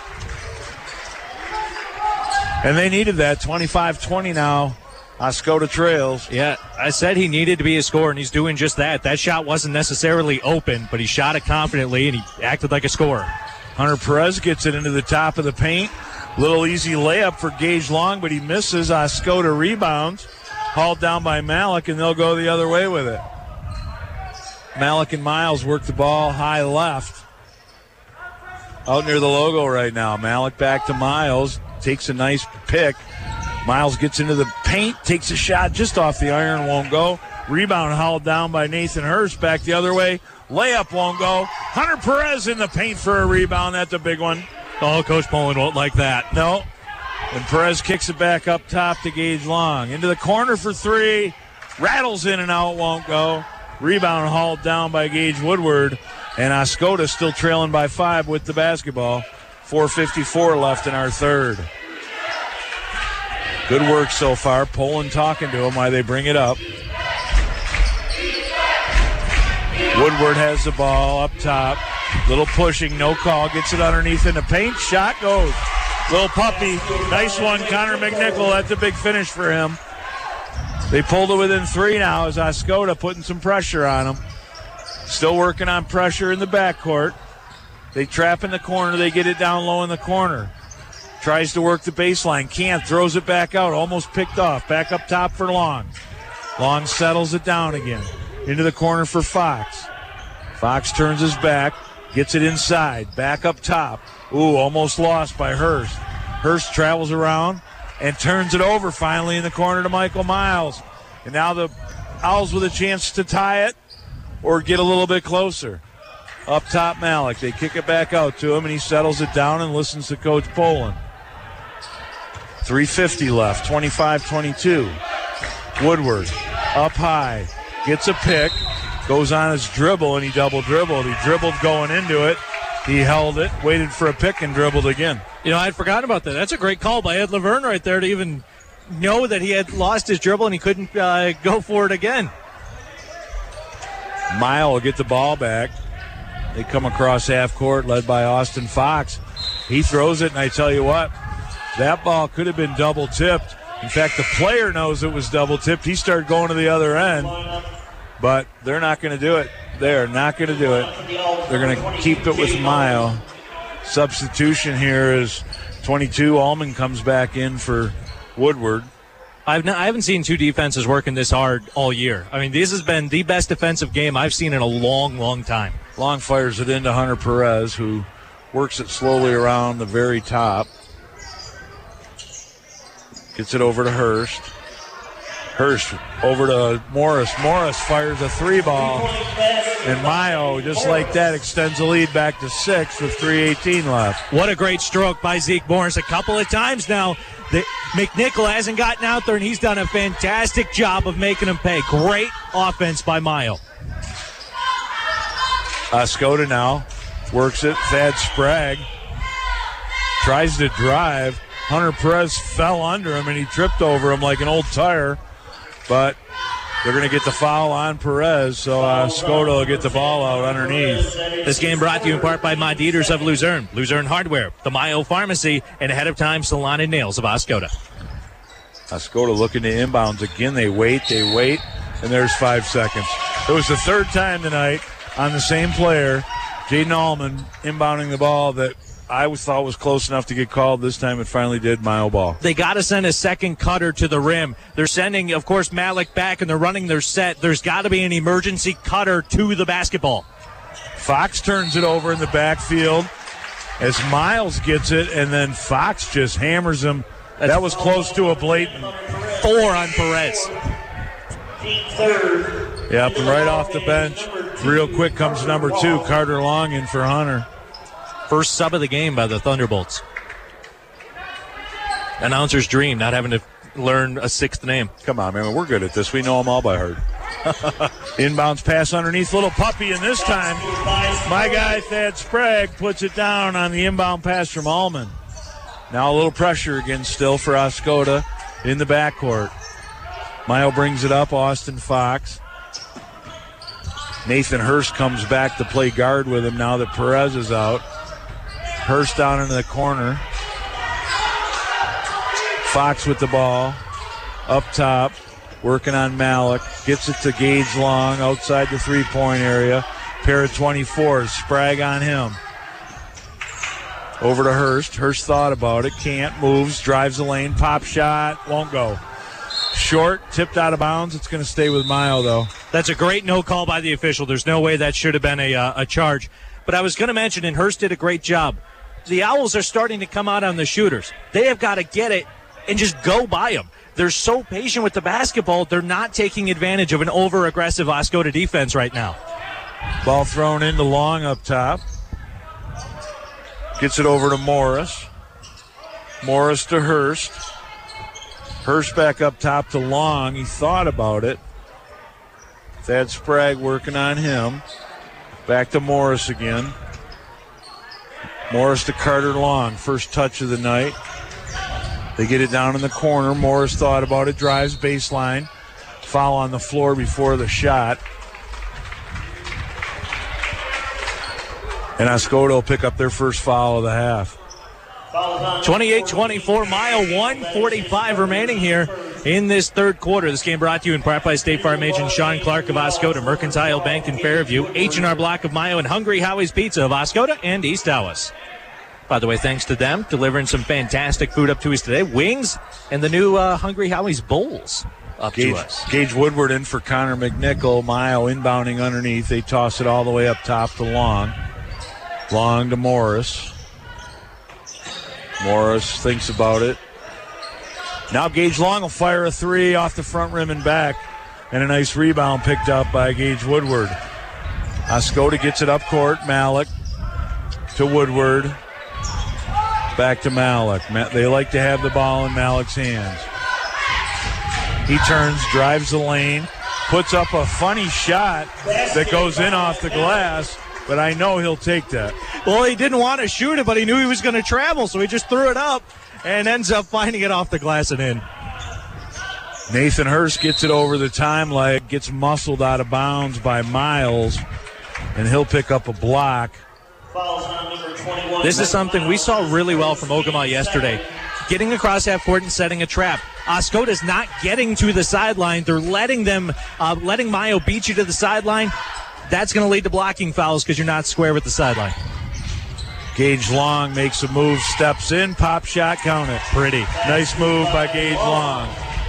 And they needed that. 25-20 now. Oscoda trails. Yeah, I said he needed to be a scorer, and he's doing just that. That shot wasn't necessarily open, but he shot it confidently, and he acted like a scorer. Hunter Perez gets it into the top of the paint. Little easy layup for Gage Long, but he misses. Oscoda rebounds. Hauled down by Malik, and they'll go the other way with it. Malik and Miles work the ball high left. Out near the logo right now. Malik back to Miles. Takes a nice pick. Miles gets into the paint. Takes a shot just off the iron. Won't go. Rebound hauled down by Nathan Hurst. Back the other way. Layup won't go. Hunter Perez in the paint for a rebound. That's a big one. Oh, Coach Poland won't like that. No. And Perez kicks it back up top to Gage Long. Into the corner for 3. Rattles in and out, won't go. Rebound hauled down by Gage Woodward. And Oscoda still trailing by 5 with the basketball. 4:54 left in our third. Good work so far. Poland talking to him while they bring it up. Woodward has the ball up top. Little pushing, no call. Gets it underneath in the paint. Shot goes. Little puppy. Nice one, Connor McNichol. That's a big finish for him. They pulled it within 3 now as Oscoda putting some pressure on them. Still working on pressure in the backcourt. They trap in the corner. They get it down low in the corner. Tries to work the baseline. Can't. Throws it back out. Almost picked off. Back up top for Long. Long settles it down again. Into the corner for Fox. Fox turns his back. Gets it inside. Back up top. Ooh, almost lost by Hurst. Hurst travels around and turns it over finally in the corner to Michael Miles. And now the Owls with a chance to tie it or get a little bit closer. Up top, Malik. They kick it back out to him, and he settles it down and listens to Coach Poland. 3:50 left, 25-22. Woodward up high, gets a pick, goes on his dribble, and he double dribbled. He dribbled going into it. He held it, waited for a pick, and dribbled again. You know, I'd forgotten about that. That's a great call by Ed Laverne right there to even know that he had lost his dribble and he couldn't go for it again. Mile will get the ball back. They come across half court, led by Austin Fox. He throws it, and I tell you what, that ball could have been double tipped. In fact, the player knows it was double tipped. He started going to the other end, but they're not going to do it. They're not going to do it. They're going to keep it with Mile. Substitution here is 22. Allman comes back in for Woodward. I haven't seen two defenses working this hard all year. I mean, this has been the best defensive game I've seen in a long, long time. Long fires it into Hunter Perez, who works it slowly around the very top. Gets it over to Hurst. Hurst over to Morris. Morris fires a three ball. And Mayo, just like that, extends the lead back to 6 with 3:18 left. What a great stroke by Zeke Morris. A couple of times now, McNichol hasn't gotten out there, and he's done a fantastic job of making him pay. Great offense by Mayo. Oscoda now works it. Thad Sprague tries to drive. Hunter Perez fell under him, and he tripped over him like an old tire. But they're going to get the foul on Perez, so Oscoda will get the ball out underneath. This game brought to you in part by Mod Eaters of Luzerne, Luzerne Hardware, the Mayo Pharmacy, and Ahead of Time Salon and Nails of Oscoda. Oscoda looking to inbounds again. They wait, and there's 5 seconds. It was the third time tonight on the same player, Jaden Allman, inbounding the ball that I thought was close enough to get called. This time it finally did. Mayo ball. They got to send a second cutter to the rim. They're sending, of course, Malik back, and they're running their set. There's got to be an emergency cutter to the basketball. Fox turns it over in the backfield as Miles gets it, and then Fox just hammers him. That was close to a blatant 4 on Perez. Yep, and right off the bench, real quick comes number 2, Carter Long, in for Hunter. First sub of the game by the Thunderbolts. Announcer's dream, not having to learn a 6th name. Come on, man, we're good at this. We know them all by heart. Inbounds pass underneath, little puppy, and this time my guy Thad Sprague puts it down on the inbound pass from Allman. Now a little pressure again still for Oscoda in the backcourt. Mayo brings it up, Austin Fox. Nathan Hurst comes back to play guard with him now that Perez is out. Hurst down into the corner. Fox with the ball. Up top. Working on Malik. Gets it to Gage Long outside the three-point area. Pair of 24s. Sprague on him. Over to Hurst. Hurst thought about it. Can't. Moves. Drives the lane. Pop shot. Won't go. Short. Tipped out of bounds. It's going to stay with Mayo, though. That's a great no call by the official. There's no way that should have been a charge. But I was going to mention, and Hurst did a great job. The Owls are starting to come out on the shooters. They have got to get it and just go by them. They're so patient with the basketball, they're not taking advantage of an over-aggressive Oscoda defense right now. Ball thrown into Long up top. Gets it over to Morris. Morris to Hurst. Hurst back up top to Long. He thought about it. Thad Sprague working on him. Back to Morris again. Morris to Carter Long. First touch of the night. They get it down in the corner. Morris thought about it. Drives baseline. Foul on the floor before the shot. And Oscoda will pick up their first foul of the half. 28-24, Mayo, 1:45 remaining here in this third quarter. This game brought to you in part by State Farm agent Sean Clark of Oscoda, Mercantile Bank in Fairview, H&R Block of Mayo, and Hungry Howie's Pizza of Oscoda and East Tawas. By the way, thanks to them, delivering some fantastic food up to us today. Wings and the new Hungry Howie's Bowls up to us. Gage Woodward in for Connor McNichol. Mayo inbounding underneath. They toss it all the way up top to Long. Long to Morris. Morris thinks about it. Now Gage Long will fire a three off the front rim and back. And a nice rebound picked up by Gage Woodward. Oscoda gets it up court. Malik to Woodward. Back to Malik. They like to have the ball in Malik's hands. He turns, drives the lane, puts up a funny shot that goes in off the glass, but I know he'll take that. Well, he didn't want to shoot it, but he knew he was going to travel, so he just threw it up and ends up finding it off the glass and in. Nathan Hurst gets it over the time leg, gets muscled out of bounds by Miles, and he'll pick up a block. This is something we saw really well from Ogama yesterday. Getting across half court and setting a trap. Oscoda's not getting to the sideline. They're letting Mayo beat you to the sideline. That's going to lead to blocking fouls because you're not square with the sideline. Gage Long makes a move, steps in, pop shot, count it. Pretty. Nice move by Gage Long.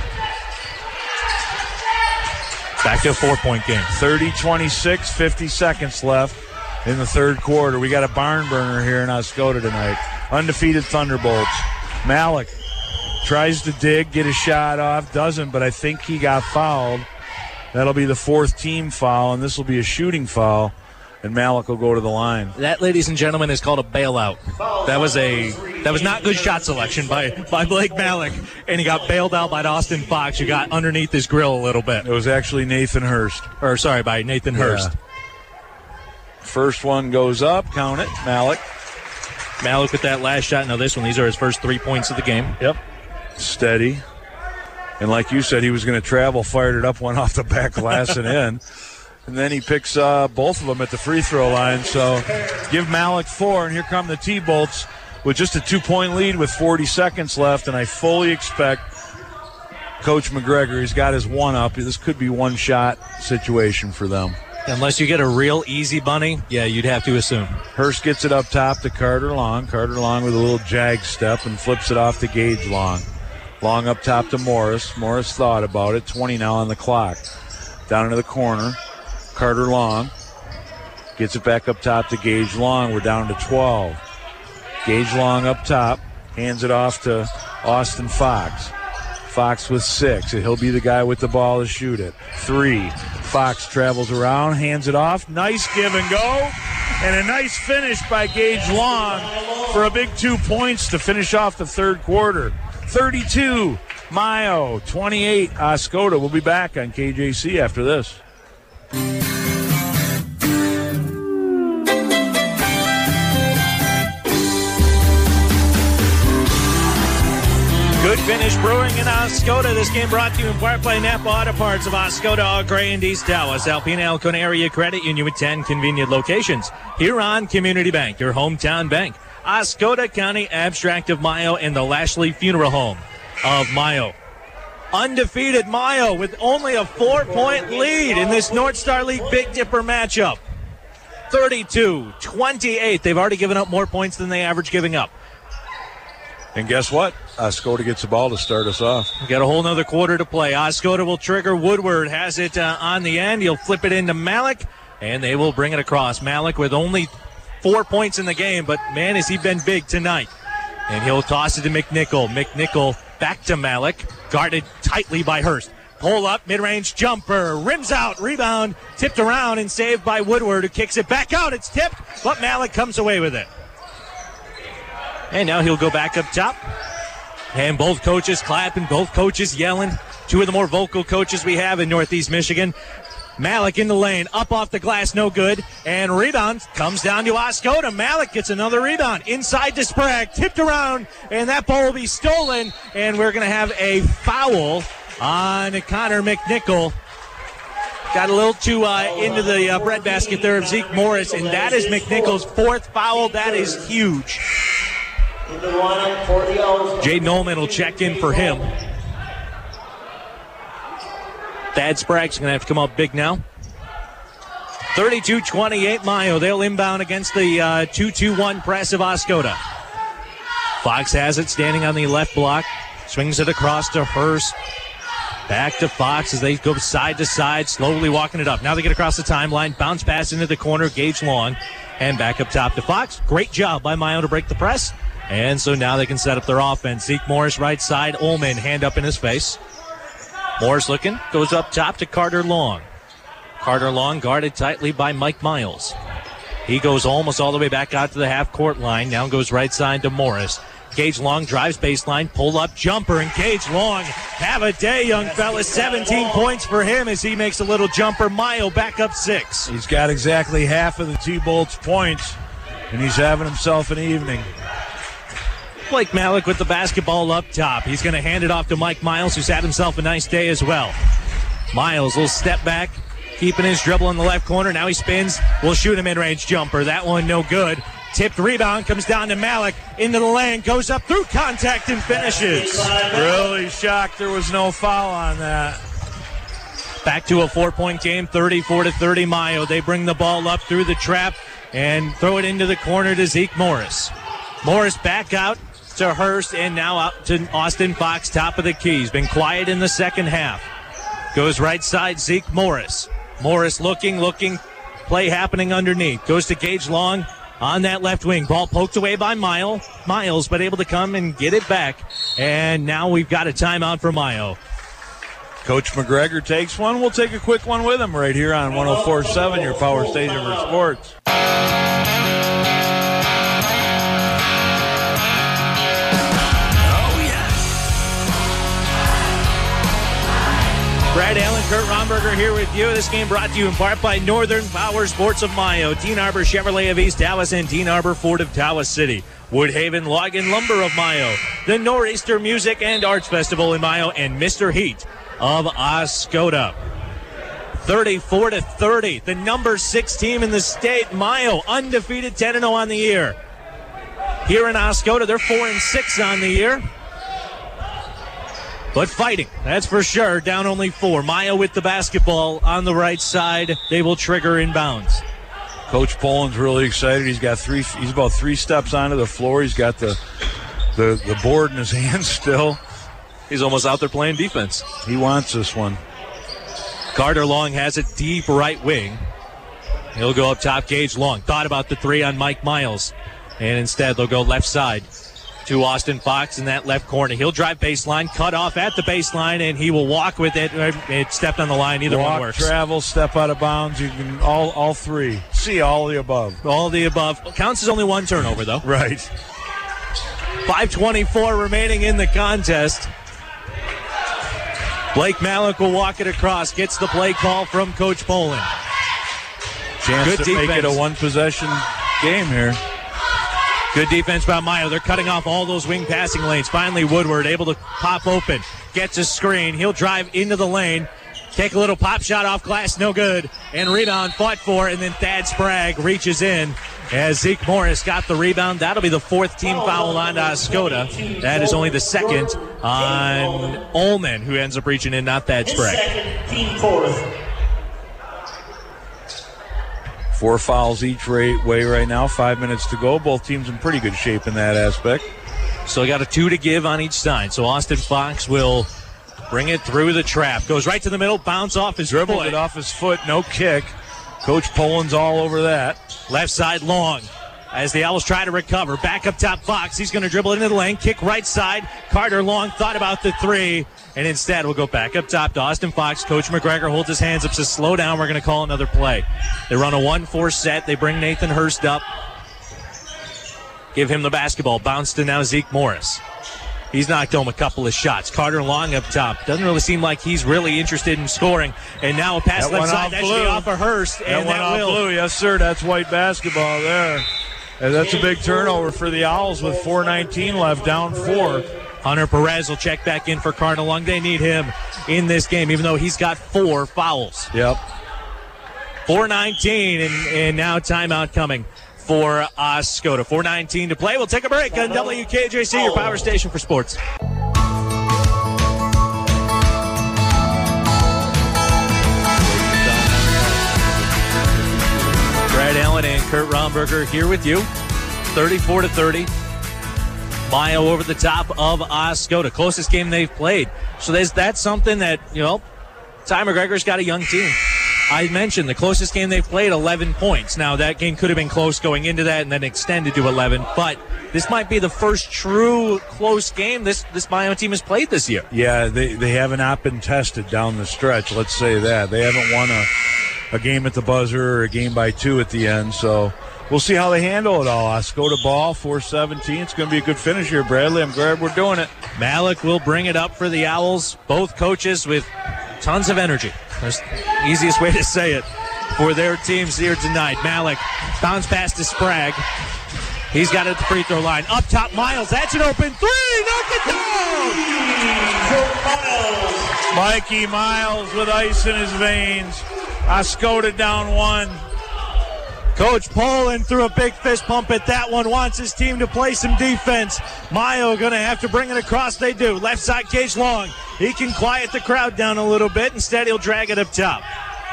Back to a 4-point game. 30-26, 50 seconds left in the third quarter. We got a barn burner here in Oscoda tonight. Undefeated Thunderbolts. Malik tries to dig, get a shot off, doesn't, but I think he got fouled. That'll be the fourth team foul, and this will be a shooting foul, and Malik will go to the line. That, ladies and gentlemen, is called a bailout. That was not good shot selection by Blake Malik, and he got bailed out by Austin Fox, who got underneath his grill a little bit. It was actually Nathan Hurst. By Nathan Hurst. First one goes up, count it, Malik. Malik with that last shot. Now this one, these are his first 3 points of the game. Yep. Steady. And like you said, he was going to travel, fired it up, went off the back glass and in. And then he picks both of them at the free throw line. So give Malik 4, and here come the T-Bolts with just a 2-point lead with 40 seconds left. And I fully expect Coach McGregor, he's got his one up. This could be one-shot situation for them. Unless you get a real easy bunny, yeah, you'd have to assume. Hurst gets it up top to Carter Long. Carter Long with a little jag step and flips it off to Gage Long. Long up top to Morris. Morris thought about it. 20 now on the clock. Down into the corner. Carter Long gets it back up top to Gage Long. We're down to 12. Gage Long up top. Hands it off to Austin Fox. Fox with 6. He'll be the guy with the ball to shoot it. 3. Fox travels around, hands it off. Nice give and go. And a nice finish by Gage Long for a big 2 points to finish off the third quarter. 32, Mayo. 28, Oscoda. We'll be back on KJC after this. Good finish brewing in Oscoda. This game brought to you in part by Napa Auto Parts of Oscoda, All Gray, and East Dallas. Alpena Alcona Area Credit Union with 10 convenient locations. Huron Community Bank, your hometown bank. Oscoda County Abstract of Mayo and the Lashley Funeral Home of Mayo. Undefeated Mayo with only a 4-point lead in this North Star League Big Dipper matchup. 32-28. They've already given up more points than they average giving up. And guess what? Oscoda gets the ball to start us off. We got a whole nother quarter to play. Oscoda will trigger. Woodward has it on the end. He'll flip it into Malik, and they will bring it across. Malik with only 4 points in the game, but man, has he been big tonight. And he'll toss it to McNichol. McNichol back to Malik, guarded tightly by Hurst. Pull up, mid-range jumper, rims out, rebound, tipped around and saved by Woodward, who kicks it back out. It's tipped, but Malik comes away with it. And now he'll go back up top. And both coaches clapping, both coaches yelling. Two of the more vocal coaches we have in Northeast Michigan. Malik in the lane, up off the glass, no good. And rebound comes down to Oscoda. Malik gets another rebound. Inside to Sprague, tipped around, and that ball will be stolen. And we're going to have a foul on Connor McNichol. Got a little too into the breadbasket there of Zeke Morris, and that is McNichol's fourth foul. That is huge. Jay Nolman will check in for him. Thad Sprague's going to have to come up big now. 32-28 Mayo. They'll inbound against the 2-2-1 press of Oscoda. Fox has it, standing on the left block. Swings it across to Hurst. Back to Fox as they go side to side, slowly walking it up. Now they get across the timeline. Bounce pass into the corner. Gage Long And back up top to Fox. Great job by Mayo to break the press. And so now they can set up their offense. Zeke Morris right side. Ullman hand up in his face. Morris looking. Goes up top to Carter Long. Carter Long guarded tightly by Mike Miles. He goes almost all the way back out to the half-court line. Now goes right side to Morris. Gage Long drives baseline, pull-up jumper, and Gage Long, have a day, young fella. 17 points for him as he makes a little jumper. Mayo back up 6. He's got exactly half of the T-Bolt's points, and he's having himself an evening. Blake Malik with the basketball up top. He's going to hand it off to Mike Miles, who's had himself a nice day as well. Miles will step back, keeping his dribble in the left corner. Now he spins, will shoot a mid-range jumper. That one no good. Tipped rebound comes down to Malik into the lane, goes up through contact and finishes. Really shocked there was no foul on that. Back to a 4-point game, 34-30 Mayo. They bring the ball up through the trap and throw it into the corner to Zeke Morris. Morris back out to Hurst and now out to Austin Fox, top of the key. He's been quiet in the second half. Goes right side, Zeke Morris. Morris looking, play happening underneath. Goes to Gage Long. On that left wing, ball poked away by Miles, but able to come and get it back. And now we've got a timeout for Mayo. Coach McGregor takes one. We'll take a quick one with him right here on 104.7, your power station for sports. Brad Allen, Kurt Romberger here with you. This game brought to you in part by Northern Power Sports of Mayo, Dean Arbor Chevrolet of East Dallas, and Dean Arbor Ford of Tawas City. Woodhaven Log and Lumber of Mayo, the Nor'easter Music and Arts Festival in Mayo, and Mr. Heat of Oscoda. 34-30, the number 6 team in the state. Mayo undefeated, 10-0 on the year. Here in Oscoda, they're 4-6 on the year. But fighting, that's for sure. Down only 4. Mayo with the basketball on the right side. They will trigger inbounds. Coach Poland's really excited. He's about 3 steps onto the floor. He's got the board in his hand still. He's almost out there playing defense. He wants this one. Carter Long has it deep right wing. He'll go up top. Gage Long thought about the 3 on Mike Miles. And instead they'll go left side to Austin Fox in that left corner. He'll drive baseline, cut off at the baseline, and he will walk with it. It stepped on the line. Either one works. Travel, step out of bounds. You can all 3. See all the above. All the above. Counts as only 1 turnover, though. Right. 5:24 remaining in the contest. Blake Malik will walk it across. Gets the play call from Coach Poland. Chance Good to defense. make it a 1-possession game here. Good defense by Mayo. They're cutting off all those wing passing lanes. Finally, Woodward able to pop open. Gets a screen. He'll drive into the lane. Take a little pop shot off glass. No good. And rebound fought for. And then Thad Sprague reaches in as Zeke Morris got the rebound. That'll be the 4th team foul on Oscoda. That is only the 2nd on Ullman, who ends up reaching in, not Thad Sprague. 4 fouls each way right now. 5 minutes to go. Both teams in pretty good shape in that aspect. So got a 2 to give on each side. So Austin Fox will bring it through the trap. Goes right to the middle. Bounce off his Dribbled foot. it off his foot. No kick. Coach Poland's all over that. Left side Long as the Owls try to recover. Back up top Fox. He's going to dribble into the lane. Kick right side. Carter Long thought about the 3. And instead, we'll go back up top to Austin Fox. Coach McGregor holds his hands up, says, slow down, we're going to call another play. They run a 1-4 set. They bring Nathan Hurst up. Give him the basketball. Bounce to now Zeke Morris. He's knocked home a couple of shots. Carter Long up top. Doesn't really seem like he's really interested in scoring. And now a pass left side. That should be off of Hurst. And that will. Blue. Yes, sir. That's white basketball there. And that's a big turnover for the Owls with 4:19 left, down 4. Hunter Perez will check back in for Carter Long. They need him in this game, even though he's got 4 fouls. Yep. 4:19, and now timeout coming for Oscoda. 4:19 to play. We'll take a break on WKJC, your power station for sports. Brad Allen and Kurt Romberger here with you. 34-30. Mayo over the top of Oscoda. Closest game they've played. So that's something that, Ty McGregor's got a young team. I mentioned the closest game they've played, 11 points. Now, that game could have been close going into that and then extended to 11, but this might be the first true close game this Mayo team has played this year. Yeah, they have not been tested down the stretch, let's say that. They haven't won a game at the buzzer or a game by 2 at the end, so we'll see how they handle it all. Oscoda ball, 4:17. It's going to be a good finish here, Bradley. I'm glad we're doing it. Malik will bring it up for the Owls. Both coaches with tons of energy. That's the easiest way to say it for their teams here tonight. Malik, bounce pass to Sprague. He's got it at the free throw line. Up top, Miles. That's an open 3. Knock it down! Mikey Miles with ice in his veins. Oscoda down 1. Coach Poland threw a big fist pump at that one. Wants his team to play some defense. Mayo going to have to bring it across. They do. Left side, Gage Long. He can quiet the crowd down a little bit. Instead, he'll drag it up top.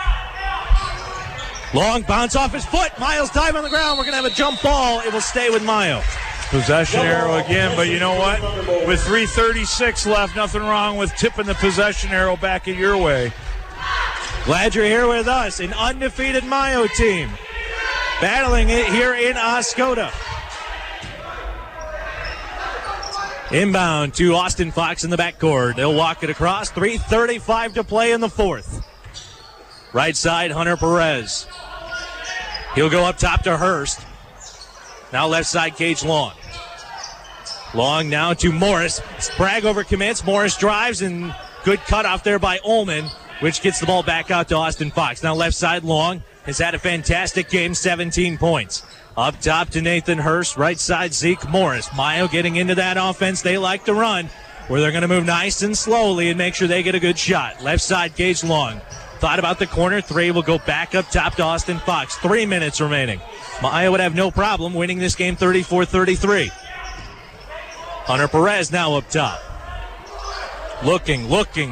Long bounce off his foot. Miles dive on the ground. We're going to have a jump ball. It will stay with Mayo. Possession arrow again, but you know what? With 3:36 left, nothing wrong with tipping the possession arrow back in your way. Glad you're here with us. An undefeated Mayo team battling it here in Oscoda. Inbound to Austin Fox in the backcourt. They'll walk it across. 3:35 to play in the fourth. Right side, Hunter Perez. He'll go up top to Hurst. Now left side, Gage Long. Long now to Morris. Sprague over commits. Morris drives, and good cutoff there by Ullman, which gets the ball back out to Austin Fox. Now left side, Long has had a fantastic game, 17 points. Up top to Nathan Hurst. Right side, Zeke Morris. Mayo getting into that offense they like to run, where they're going to move nice and slowly and make sure they get a good shot. Left side, Gage Long. Thought about the corner 3, will go back up top to Austin Fox. 3 minutes remaining. Mayo would have no problem winning this game 34-33. Hunter Perez now up top. Looking.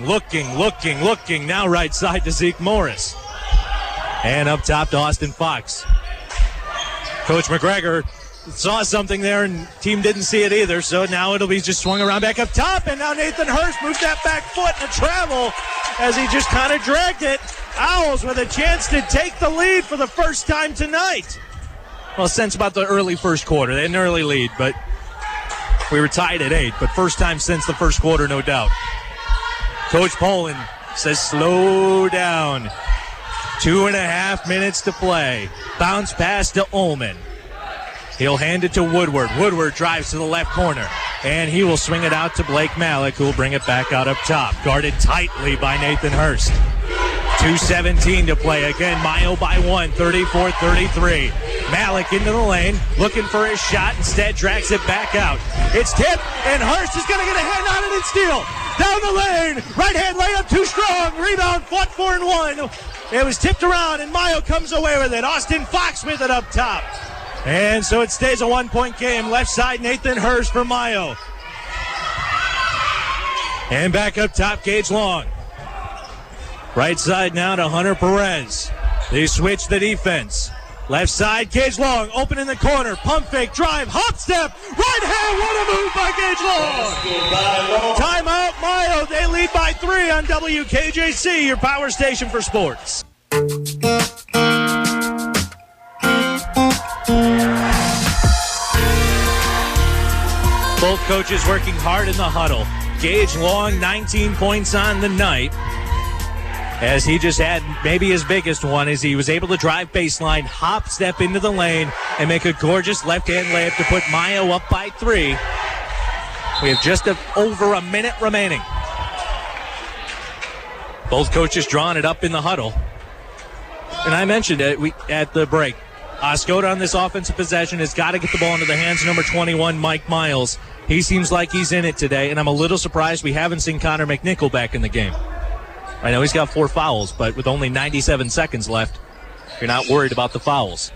Now right side to Zeke Morris. And up top to Austin Fox. Coach McGregor saw something there and team didn't see it either, so now it'll be just swung around back up top, and now Nathan Hurst moves that back foot in a travel as he just kind of dragged it. Owls with a chance to take the lead for the first time tonight. Well, since about the early first quarter. They had an early lead, but we were tied at 8, but first time since the first quarter, no doubt. Coach Poland says slow down. 2.5 minutes to play. Bounce pass to Ullman. He'll hand it to Woodward. Woodward drives to the left corner, and he will swing it out to Blake Malik, who will bring it back out up top. Guarded tightly by Nathan Hurst. 2:17 to play. Again, Mayo by 1, 34-33. Malik into the lane, looking for his shot. Instead, drags it back out. It's tipped, and Hurst is going to get a hand on it and steal. Down the lane, right-hand layup, too strong. Rebound, fought 4 and 1. It was tipped around, and Mayo comes away with it. Austin Fox with it up top. And so it stays a 1-point game. Left side, Nathan Hurst for Mayo. And back up top, Gage Long. Right side now to Hunter Perez. They switch the defense. Left side, Gage Long, open in the corner. Pump fake, drive, hop step. Right hand, what a move by Gage Long. Timeout, Mayo. They lead by 3 on WKJC, your power station for sports. Both coaches working hard in the huddle. Gage Long, 19 points on the night, as he just had maybe his biggest one, as he was able to drive baseline, hop step into the lane, and make a gorgeous left-hand layup to put Mayo up by 3. We have just over a minute remaining. Both coaches drawing it up in the huddle. And I mentioned it at the break. Oscoda on this offensive possession has got to get the ball into the hands of number 21, Mike Miles. He seems like he's in it today, and I'm a little surprised we haven't seen Connor McNichol back in the game. I know he's got 4 fouls, but with only 97 seconds left, you're not worried about the fouls.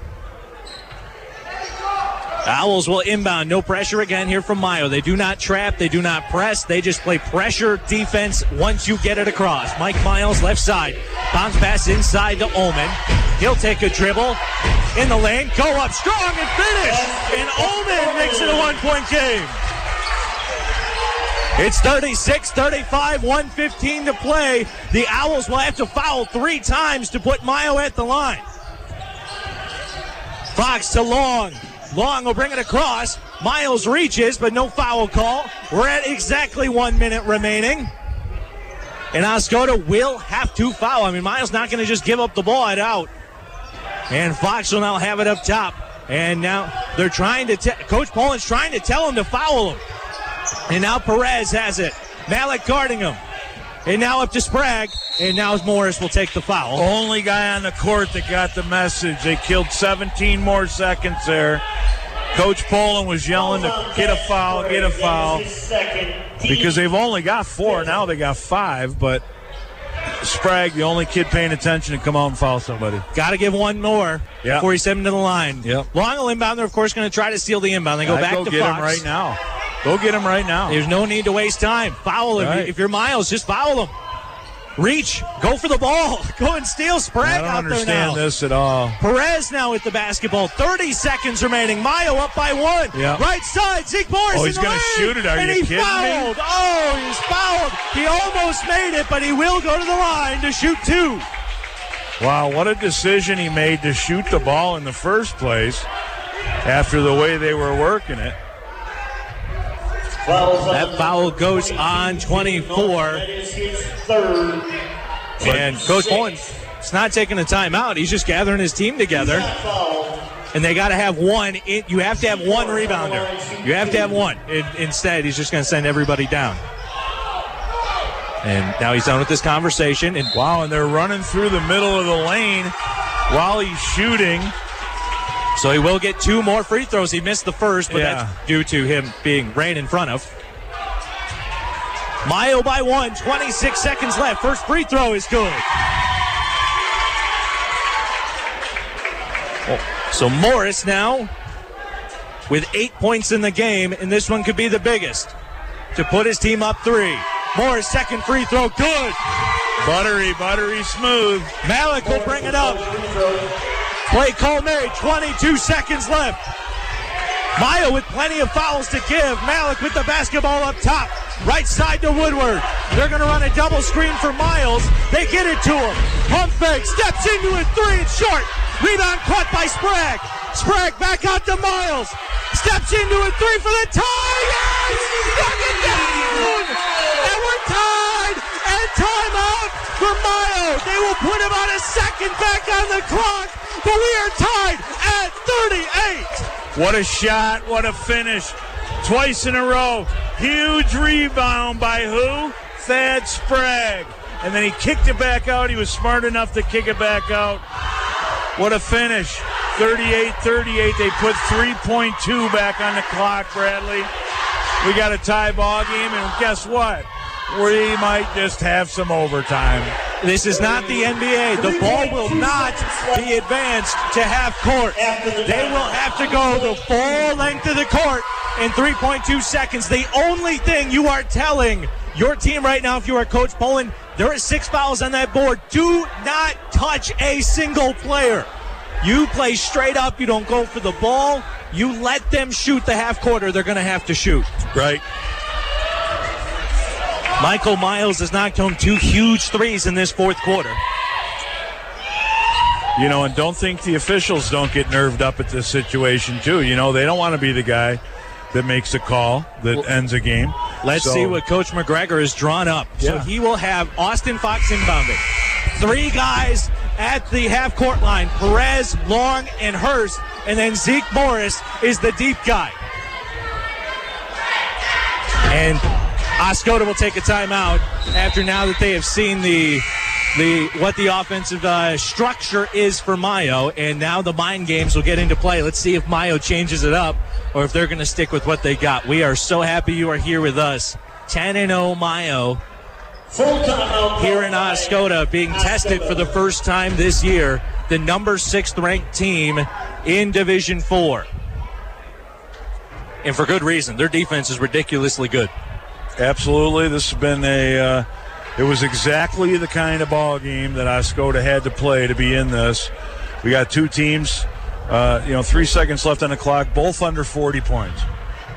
Owls will inbound. No pressure again here from Mayo. They do not trap. They do not press. They just play pressure defense once you get it across. Mike Miles, left side. Bounce pass inside to Ullman. He'll take a dribble in the lane, go up strong and finish. And Ullman makes it a 1-point game. It's 36-35, 1:15 to play. The Owls will have to foul 3 times to put Mayo at the line. Fox to Long. Long will bring it across. Miles reaches, but no foul call. We're at exactly 1 minute remaining. And Oscoda will have to foul. I mean, Miles not going to just give up the ball out. And Fox will now have it up top. And now they're trying to Coach Poland's trying to tell him to foul him. And now Perez has it. Malik guarding him. And now up to Sprague. And now Morris will take the foul. Only guy on the court that got the message. They killed 17 more seconds there. Coach Poland was yelling to get a foul, get a foul. Because they've only got 4. Now they got 5. But Sprague, the only kid paying attention, to come out and foul somebody. Got to give one more before he's sent him to the line. Yep. Long will inbound. They're, of course, going to try to steal the inbound. They go back to Fox. Go get him right now. Go get him right now. There's no need to waste time. Foul him. Right. If you're Miles, just foul him. Reach. Go for the ball. Go and steal Sprague out there now. I don't understand this at all. Perez now with the basketball. 30 seconds remaining. Mayo up by 1. Yep. Right side. Zeke Morris. Oh, he's going to shoot it. Are you kidding me? Oh, he's fouled. He almost made it, but he will go to the line to shoot 2. Wow, what a decision he made to shoot the ball in the first place after the way they were working it. That foul goes on 24. And Coach Poland is not taking a timeout. He's just gathering his team together. And they got to have one. You have to have one rebounder. You have to have one. Instead, he's just going to send everybody down. And now he's done with this conversation. And wow, and they're running through the middle of the lane while he's shooting. So he will get 2 more free throws. He missed the first, but that's due to him being right in front of. Mayo by 1, 26 seconds left. First free throw is good. So Morris now with 8 points in the game, and this one could be the biggest to put his team up 3. Morris, second free throw, good. Buttery smooth. Malik will bring it up. Play call made, 22 seconds left. Mayo with plenty of fouls to give. Malik with the basketball up top. Right side to Woodward. They're going to run a double screen for Miles. They get it to him. Pump fake, steps into it, 3, it's short. Rebound caught by Sprague. Sprague back out to Miles. Steps into it, 3 for the tie. Yes! Knock it down! And we're tied. And timeout for Mayo. They will put about a second back on the clock. But we are tied at 38. What a shot. What a finish. Twice in a row. Huge rebound by who? Thad Sprague. And then he kicked it back out. He was smart enough to kick it back out. What a finish. 38-38. They put 3.2 back on the clock, Bradley. We got a tie ball game, and guess what? We might just have some overtime. This is not the NBA. The ball will not be advanced to half court. They will have to go the full length of the court in 3.2 seconds. The only thing you are telling your team right now, if you are Coach Poland, there are 6 fouls on that board. Do not touch a single player. You play straight up. You don't go for the ball. You let them shoot the half court, or they're going to have to shoot. Right. Michael Miles has knocked home 2 huge threes in this fourth quarter. You know, and don't think the officials don't get nerved up at this situation, too. You know, they don't want to be the guy that makes a call that ends a game. Let's see what Coach McGregor has drawn up. Yeah. So he will have Austin Fox inbounding. 3 guys at the half-court line, Perez, Long, and Hurst, and then Zeke Morris is the deep guy. And Oscoda will take a timeout after now that they have seen what the offensive structure is for Mayo, and now the mind games will get into play. Let's see if Mayo changes it up or if they're going to stick with what they got. We are so happy you are here with us. 10-0 Mayo here in Oscoda, being tested for the first time this year, the number 6th ranked team in Division 4. And for good reason. Their defense is ridiculously good. Absolutely. This has been it was exactly the kind of ball game that Oscoda had to play to be in this. We got 2 teams, 3 seconds left on the clock, both under 40 points.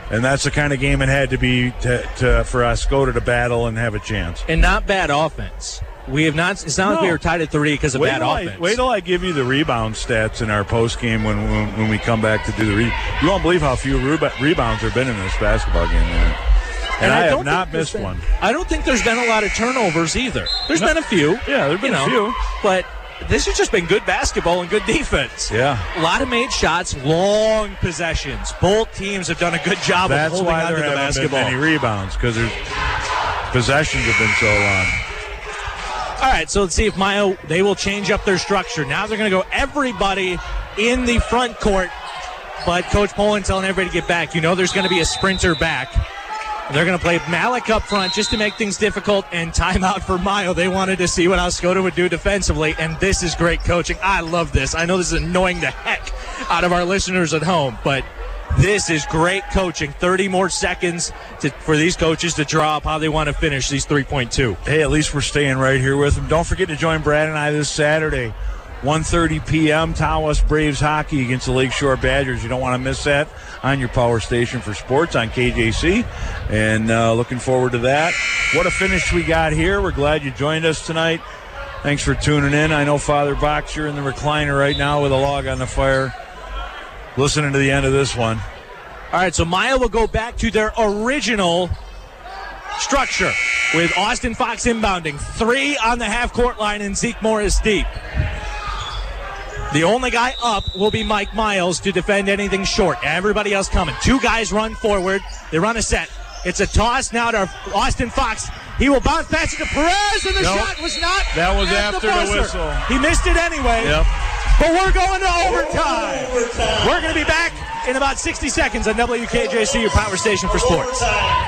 And that's the kind of game it had to be for Oscoda to battle and have a chance. And not bad offense. We have not. It's not like we were tied at 3 because of bad offense. Wait till I give you the rebound stats in our post game when we come back to do the you won't believe how few rebounds there have been in this basketball game, man. And I have not missed one. I don't think there's been a lot of turnovers either. There's been a few. Yeah, there's been a few. But this has just been good basketball and good defense. Yeah. A lot of made shots, long possessions. Both teams have done a good job of holding on to the basketball. That's why there haven't been many rebounds, because possessions have been so long. All right, so let's see if Mayo, they will change up their structure. Now they're going to go everybody in the front court, but Coach Poland telling everybody to get back. You know there's going to be a sprinter back. They're going to play Malik up front just to make things difficult, and timeout for Mayo. They wanted to see what Oscoda would do defensively, and this is great coaching. I love this. I know this is annoying the heck out of our listeners at home, but this is great coaching. 30 more seconds for these coaches to draw up how they want to finish these 3.2. Hey, at least we're staying right here with them. Don't forget to join Brad and I this Saturday, 1:30 p.m., Tawas Braves hockey against the Lakeshore Badgers. You don't want to miss that on your power station for sports on KJC. And looking forward to that. What a finish we got here. We're glad you joined us tonight. Thanks for tuning in. I know Father Box, you're in the recliner right now with a log on the fire, listening to the end of this one. All right, so Mayo will go back to their original structure with Austin Fox inbounding. 3 on the half-court line and Zeke Morris deep. The only guy up will be Mike Miles to defend anything short. Everybody else coming. 2 guys run forward. They run a set. It's a toss now to Austin Fox. He will bounce past it to Perez, and the shot was not. That was after the whistle. He missed it anyway. Yep. But we're going to overtime. We're going to be back in about 60 seconds on WKJC, your power station for sports.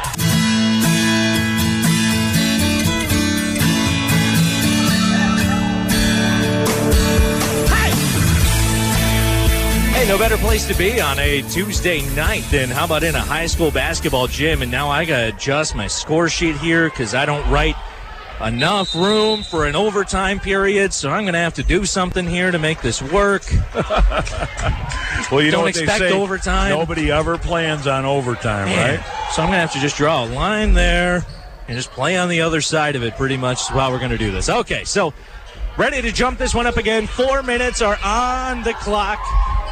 Hey, no better place to be on a Tuesday night than how about in a high school basketball gym. And now I got to adjust my score sheet here because I don't write enough room for an overtime period, so I'm going to have to do something here to make this work. Well, you don't know what expect they say, overtime. Nobody ever plans on overtime, right? So I'm going to have to just draw a line there and just play on the other side of it pretty much while we're going to do this. Okay, so ready to jump this one up again. 4 minutes are on the clock.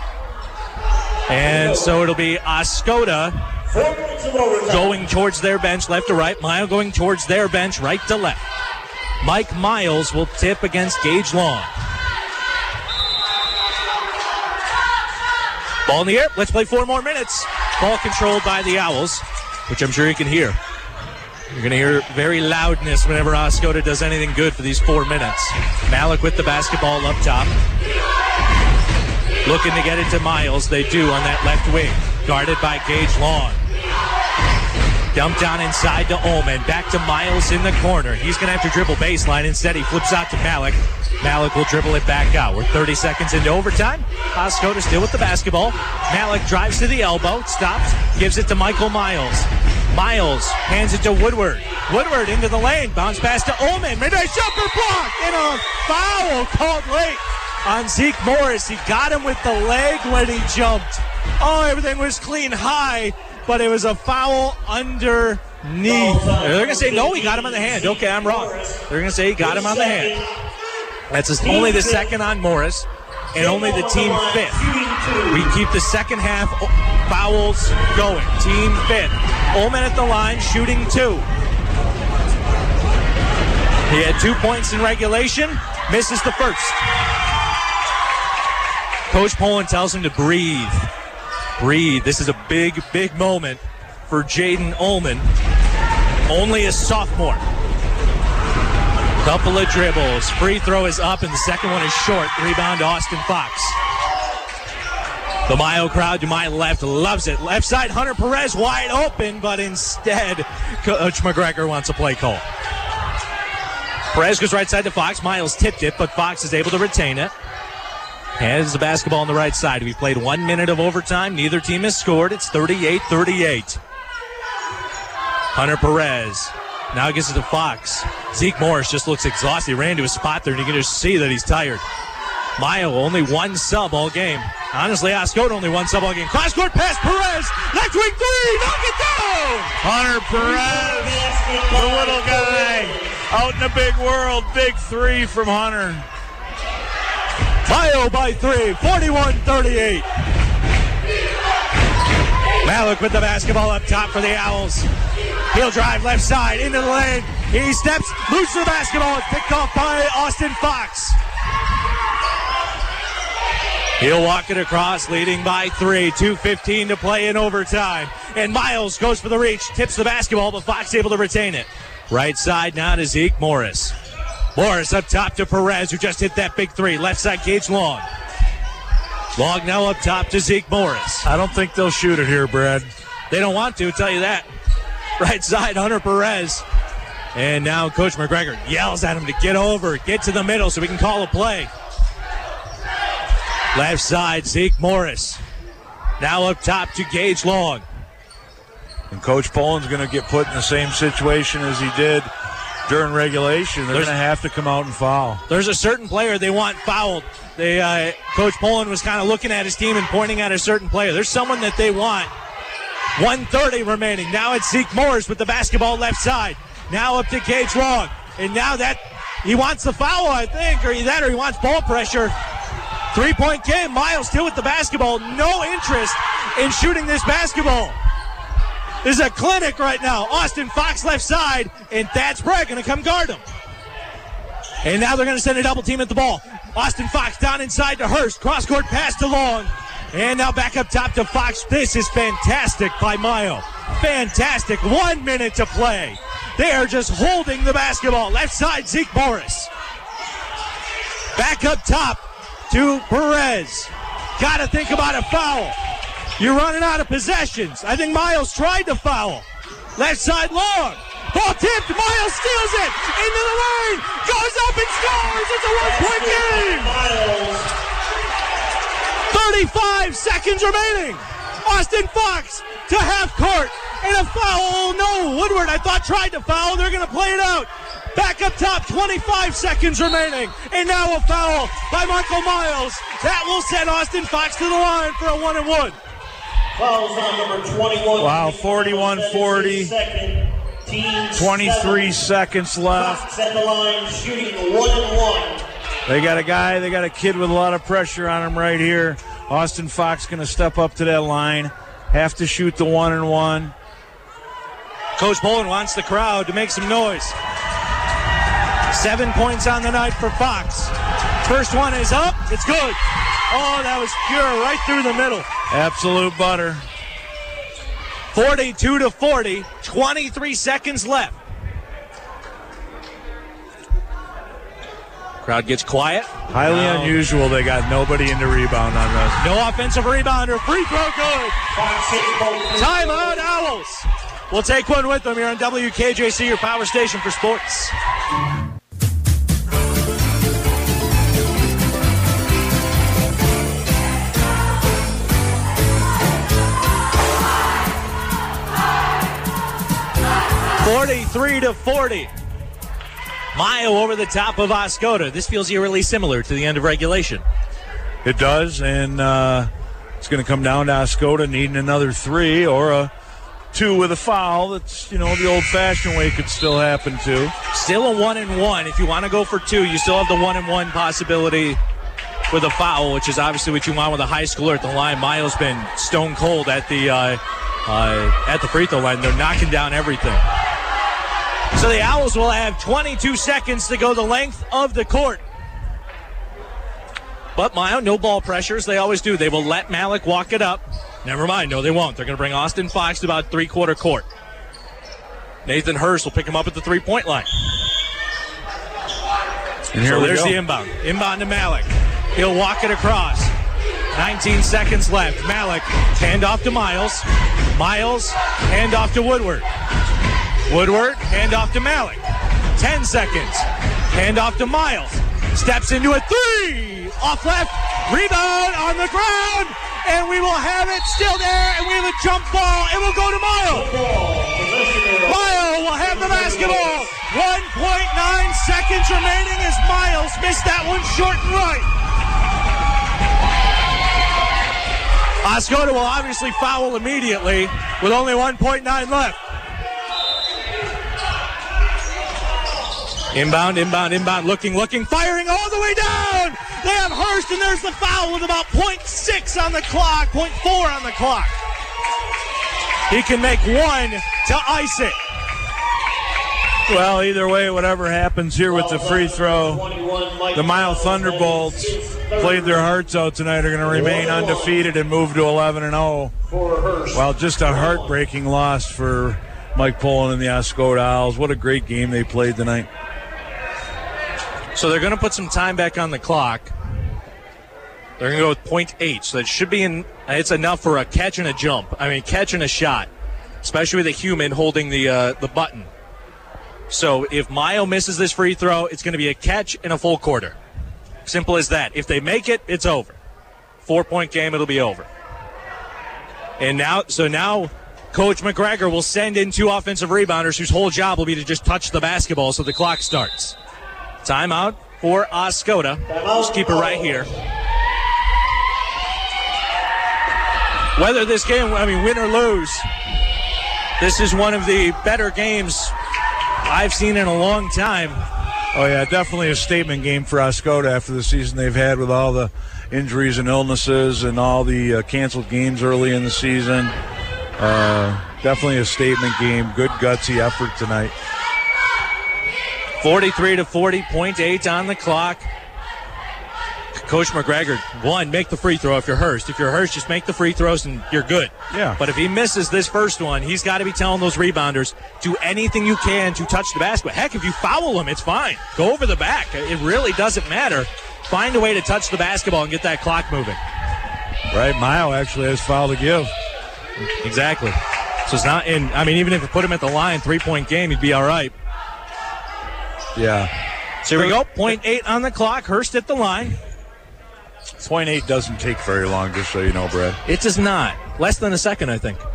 And so it'll be Oscoda going towards their bench, left to right. Mayo going towards their bench, right to left. Mike Miles will tip against Gage Long. Ball in the air. Let's play 4 more minutes. Ball controlled by the Owls, which I'm sure you can hear. You're going to hear very loudness whenever Oscoda does anything good for these 4 minutes. Malik with the basketball up top. Looking to get it to Miles. They do on that left wing. Guarded by Gage Long. Dumped down inside to Ullman. Back to Miles in the corner. He's going to have to dribble baseline. Instead, he flips out to Malik. Malik will dribble it back out. We're 30 seconds into overtime. Oscoda still with the basketball. Malik drives to the elbow. Stops. Gives it to Michael Miles. Miles hands it to Woodward. Woodward into the lane. Bounce pass to Ullman. Maybe a jumper block. And a foul called late on Zeke Morris. He got him with the leg when he jumped. Oh, everything was clean high, but it was a foul underneath. They're going to say, no, he got him on the hand. Okay, I'm wrong. They're going to say he got him on the hand. That's only the second on Morris, and only the team 5th. We keep the second half fouls going. Team 5th. Ullman at the line, shooting 2. He had 2 points in regulation, misses the first. Coach Poland tells him to breathe. Breathe. This is a big, big moment for Jaden Ullman. Only a sophomore. Couple of dribbles. Free throw is up, and the second one is short. Rebound to Austin Fox. The Mayo crowd to my left loves it. Left side, Hunter Perez wide open, but instead, Coach McGregor wants a play call. Perez goes right side to Fox. Miles tipped it, but Fox is able to retain it. Has the basketball on the right side. We've played 1 minute of overtime. Neither team has scored. It's 38-38. Hunter Perez now gets it to Fox. Zeke Morris just looks exhausted. He ran to a spot there, and you can just see that he's tired. Mayo only one sub all game. Honestly, Oscoda only one sub all game. Cross-court pass, Perez. Left wing three. Knock it down. Hunter Perez, the little guy, out in the big world. Big three from Hunter. Mayo by 3, 41-38. Malik with the basketball up top for the Owls. He'll drive left side into the lane. He steps, loses the basketball. It's picked off by Austin Fox. He'll walk it across, leading by 3. 2:15 to play in overtime. And Miles goes for the reach, tips the basketball, but Fox able to retain it. Right side now to Zeke Morris. Morris up top to Perez, who just hit that big 3. Left side, Gage Long. Long now up top to Zeke Morris. I don't think they'll shoot it here, Brad. They don't want to, tell you that. Right side, Hunter Perez. And now Coach McGregor yells at him to get over, get to the middle so we can call a play. Left side, Zeke Morris. Now up top to Gage Long. And Coach Poland's going to get put in the same situation as he did during regulation. They're going to have to come out and foul. There's a certain player they want fouled. Coach Poland was kind of looking at his team and pointing at a certain player. There's someone that they want. 1:30 remaining. Now it's Zeke Morris with the basketball left side. Now up to Gage Long. And now that he wants the foul, I think, or he wants ball pressure. 3-point game. Miles still with the basketball. No interest in shooting this basketball. This is a clinic right now. Austin Fox left side, and Thad Sprague going to come guard him. And now they're going to send a double team at the ball. Austin Fox down inside to Hurst. Cross-court pass to Long. And now back up top to Fox. This is fantastic by Mayo. Fantastic. 1 minute to play. They are just holding the basketball. Left side, Zeke Morris. Back up top to Perez. Got to think about a foul. You're running out of possessions. I think Miles tried to foul. Left side, Long. Ball tipped. Miles steals it. Into the lane. Goes up and scores. It's a 1-point game. 35 seconds remaining. Austin Fox to half court. And a foul. Oh, no. Woodward, I thought, tried to foul. They're going to play it out. Back up top, 25 seconds remaining. And now a foul by Michael Miles. That will send Austin Fox to the line for a 1-and-1. Fouls on number 21. Wow, 41-40. 23 seconds left. Fox at the line, shooting 1-and-1. They got a kid with a lot of pressure on him right here. Austin Fox going to step up to that line. Have to shoot the 1-and-1. Coach Poland wants the crowd to make some noise. 7 points on the night for Fox. First one is up. It's good. Oh, that was pure right through the middle. Absolute butter. 42-40. 23 seconds left. Crowd gets quiet. Highly unusual. They got nobody in the rebound on this. No offensive rebounder. Free throw good. Timeout, Owls. We'll take one with them here on WKJC, your power station for sports. (43-40). Mayo over the top of Oscoda. This feels eerily similar to the end of regulation. It does, and it's going to come down to Oscoda needing another 3 or a 2 with a foul. That's, the old-fashioned way could still happen, too. Still a 1-and-1. If you want to go for 2, you still have the 1-and-1 possibility with a foul, which is obviously what you want with a high schooler at the line. Mayo's been stone cold at the free throw line. They're knocking down everything. So the Owls will have 22 seconds to go the length of the court. But Mayo, no ball pressures. They always do. They will let Malik walk it up. Never mind. No, they won't. They're going to bring Austin Fox to about three-quarter court. Nathan Hurst will pick him up at the three-point line. And here there's the inbound. Inbound to Malik. He'll walk it across. 19 seconds left. Malik, hand off to Miles. Miles, hand off to Woodward. Woodward, hand off to Malik. 10 seconds. Hand off to Miles. Steps into a 3. Off left. Rebound on the ground. And we will have it still there. And we have a jump ball. It will go to Mayo. Mayo will have the basketball. 1.9 seconds remaining as Miles missed that one short and right. Oscoda will obviously foul immediately with only 1.9 left. Inbound, looking, firing all the way down. They have Hurst, and there's the foul with about 0.6 on the clock, 0.4 on the clock. He can make one to ice it. Well, either way, whatever happens here with the free throw, the Mile Thunderbolts played their hearts out tonight, are going to remain undefeated and move to 11-0. Well, just a heartbreaking loss for Mike Poland and the Oscoda Owls. What a great game they played tonight. So they're going to put some time back on the clock. They're going to go with 0.8, so that should be it's enough for a catch and a jump. I mean, catch and a shot, especially with a human holding the button. So if Mayo misses this free throw, it's going to be a catch and a full quarter. Simple as that. If they make it, it's over. 4-point game, it'll be over. And now Coach McGregor will send in 2 offensive rebounders whose whole job will be to just touch the basketball so the clock starts. Timeout for Oscoda. Just keep it right here. Whether this game, win or lose, this is one of the better games I've seen in a long time. Oh, yeah, definitely a statement game for Oscoda after the season they've had with all the injuries and illnesses and all the canceled games early in the season. Definitely a statement game. Good, gutsy effort tonight. 43-40, 0.8 on the clock. Coach McGregor, make the free throw if you're Hurst. If you're Hurst, just make the free throws and you're good. Yeah. But if he misses this first one, he's got to be telling those rebounders, do anything you can to touch the basketball. Heck, if you foul him, it's fine. Go over the back. It really doesn't matter. Find a way to touch the basketball and get that clock moving. Right, Mayo actually has foul to give. Exactly. So it's not in, even if you put him at the line, 3-point game, he'd be all right. Yeah. So here we go, 0.8 on the clock. Hurst at the line. 0.8 doesn't take very long, just so you know, Brad. It does not. Less than a second, I think.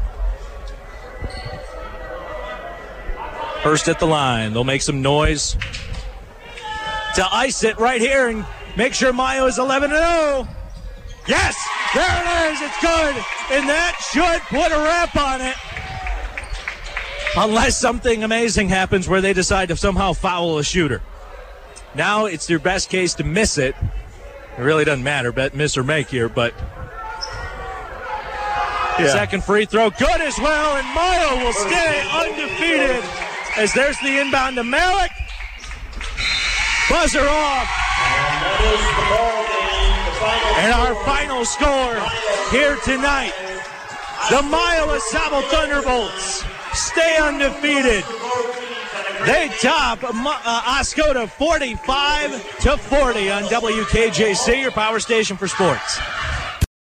Hurst at the line. They'll make some noise to ice it right here and make sure Mayo is 11-0. Yes, there it is. It's good. And that should put a wrap on it. Unless something amazing happens where they decide to somehow foul a shooter. Now it's their best case to miss it. It really doesn't matter, miss or make here, but second free throw, good as well, and Mayo will stay undefeated as there's the inbound to Malik. Buzzer off. And our final score here tonight, the Mayo AuSable Thunderbolts stay undefeated. They top Oscoda 45-40 on WKJC, your power station for sports.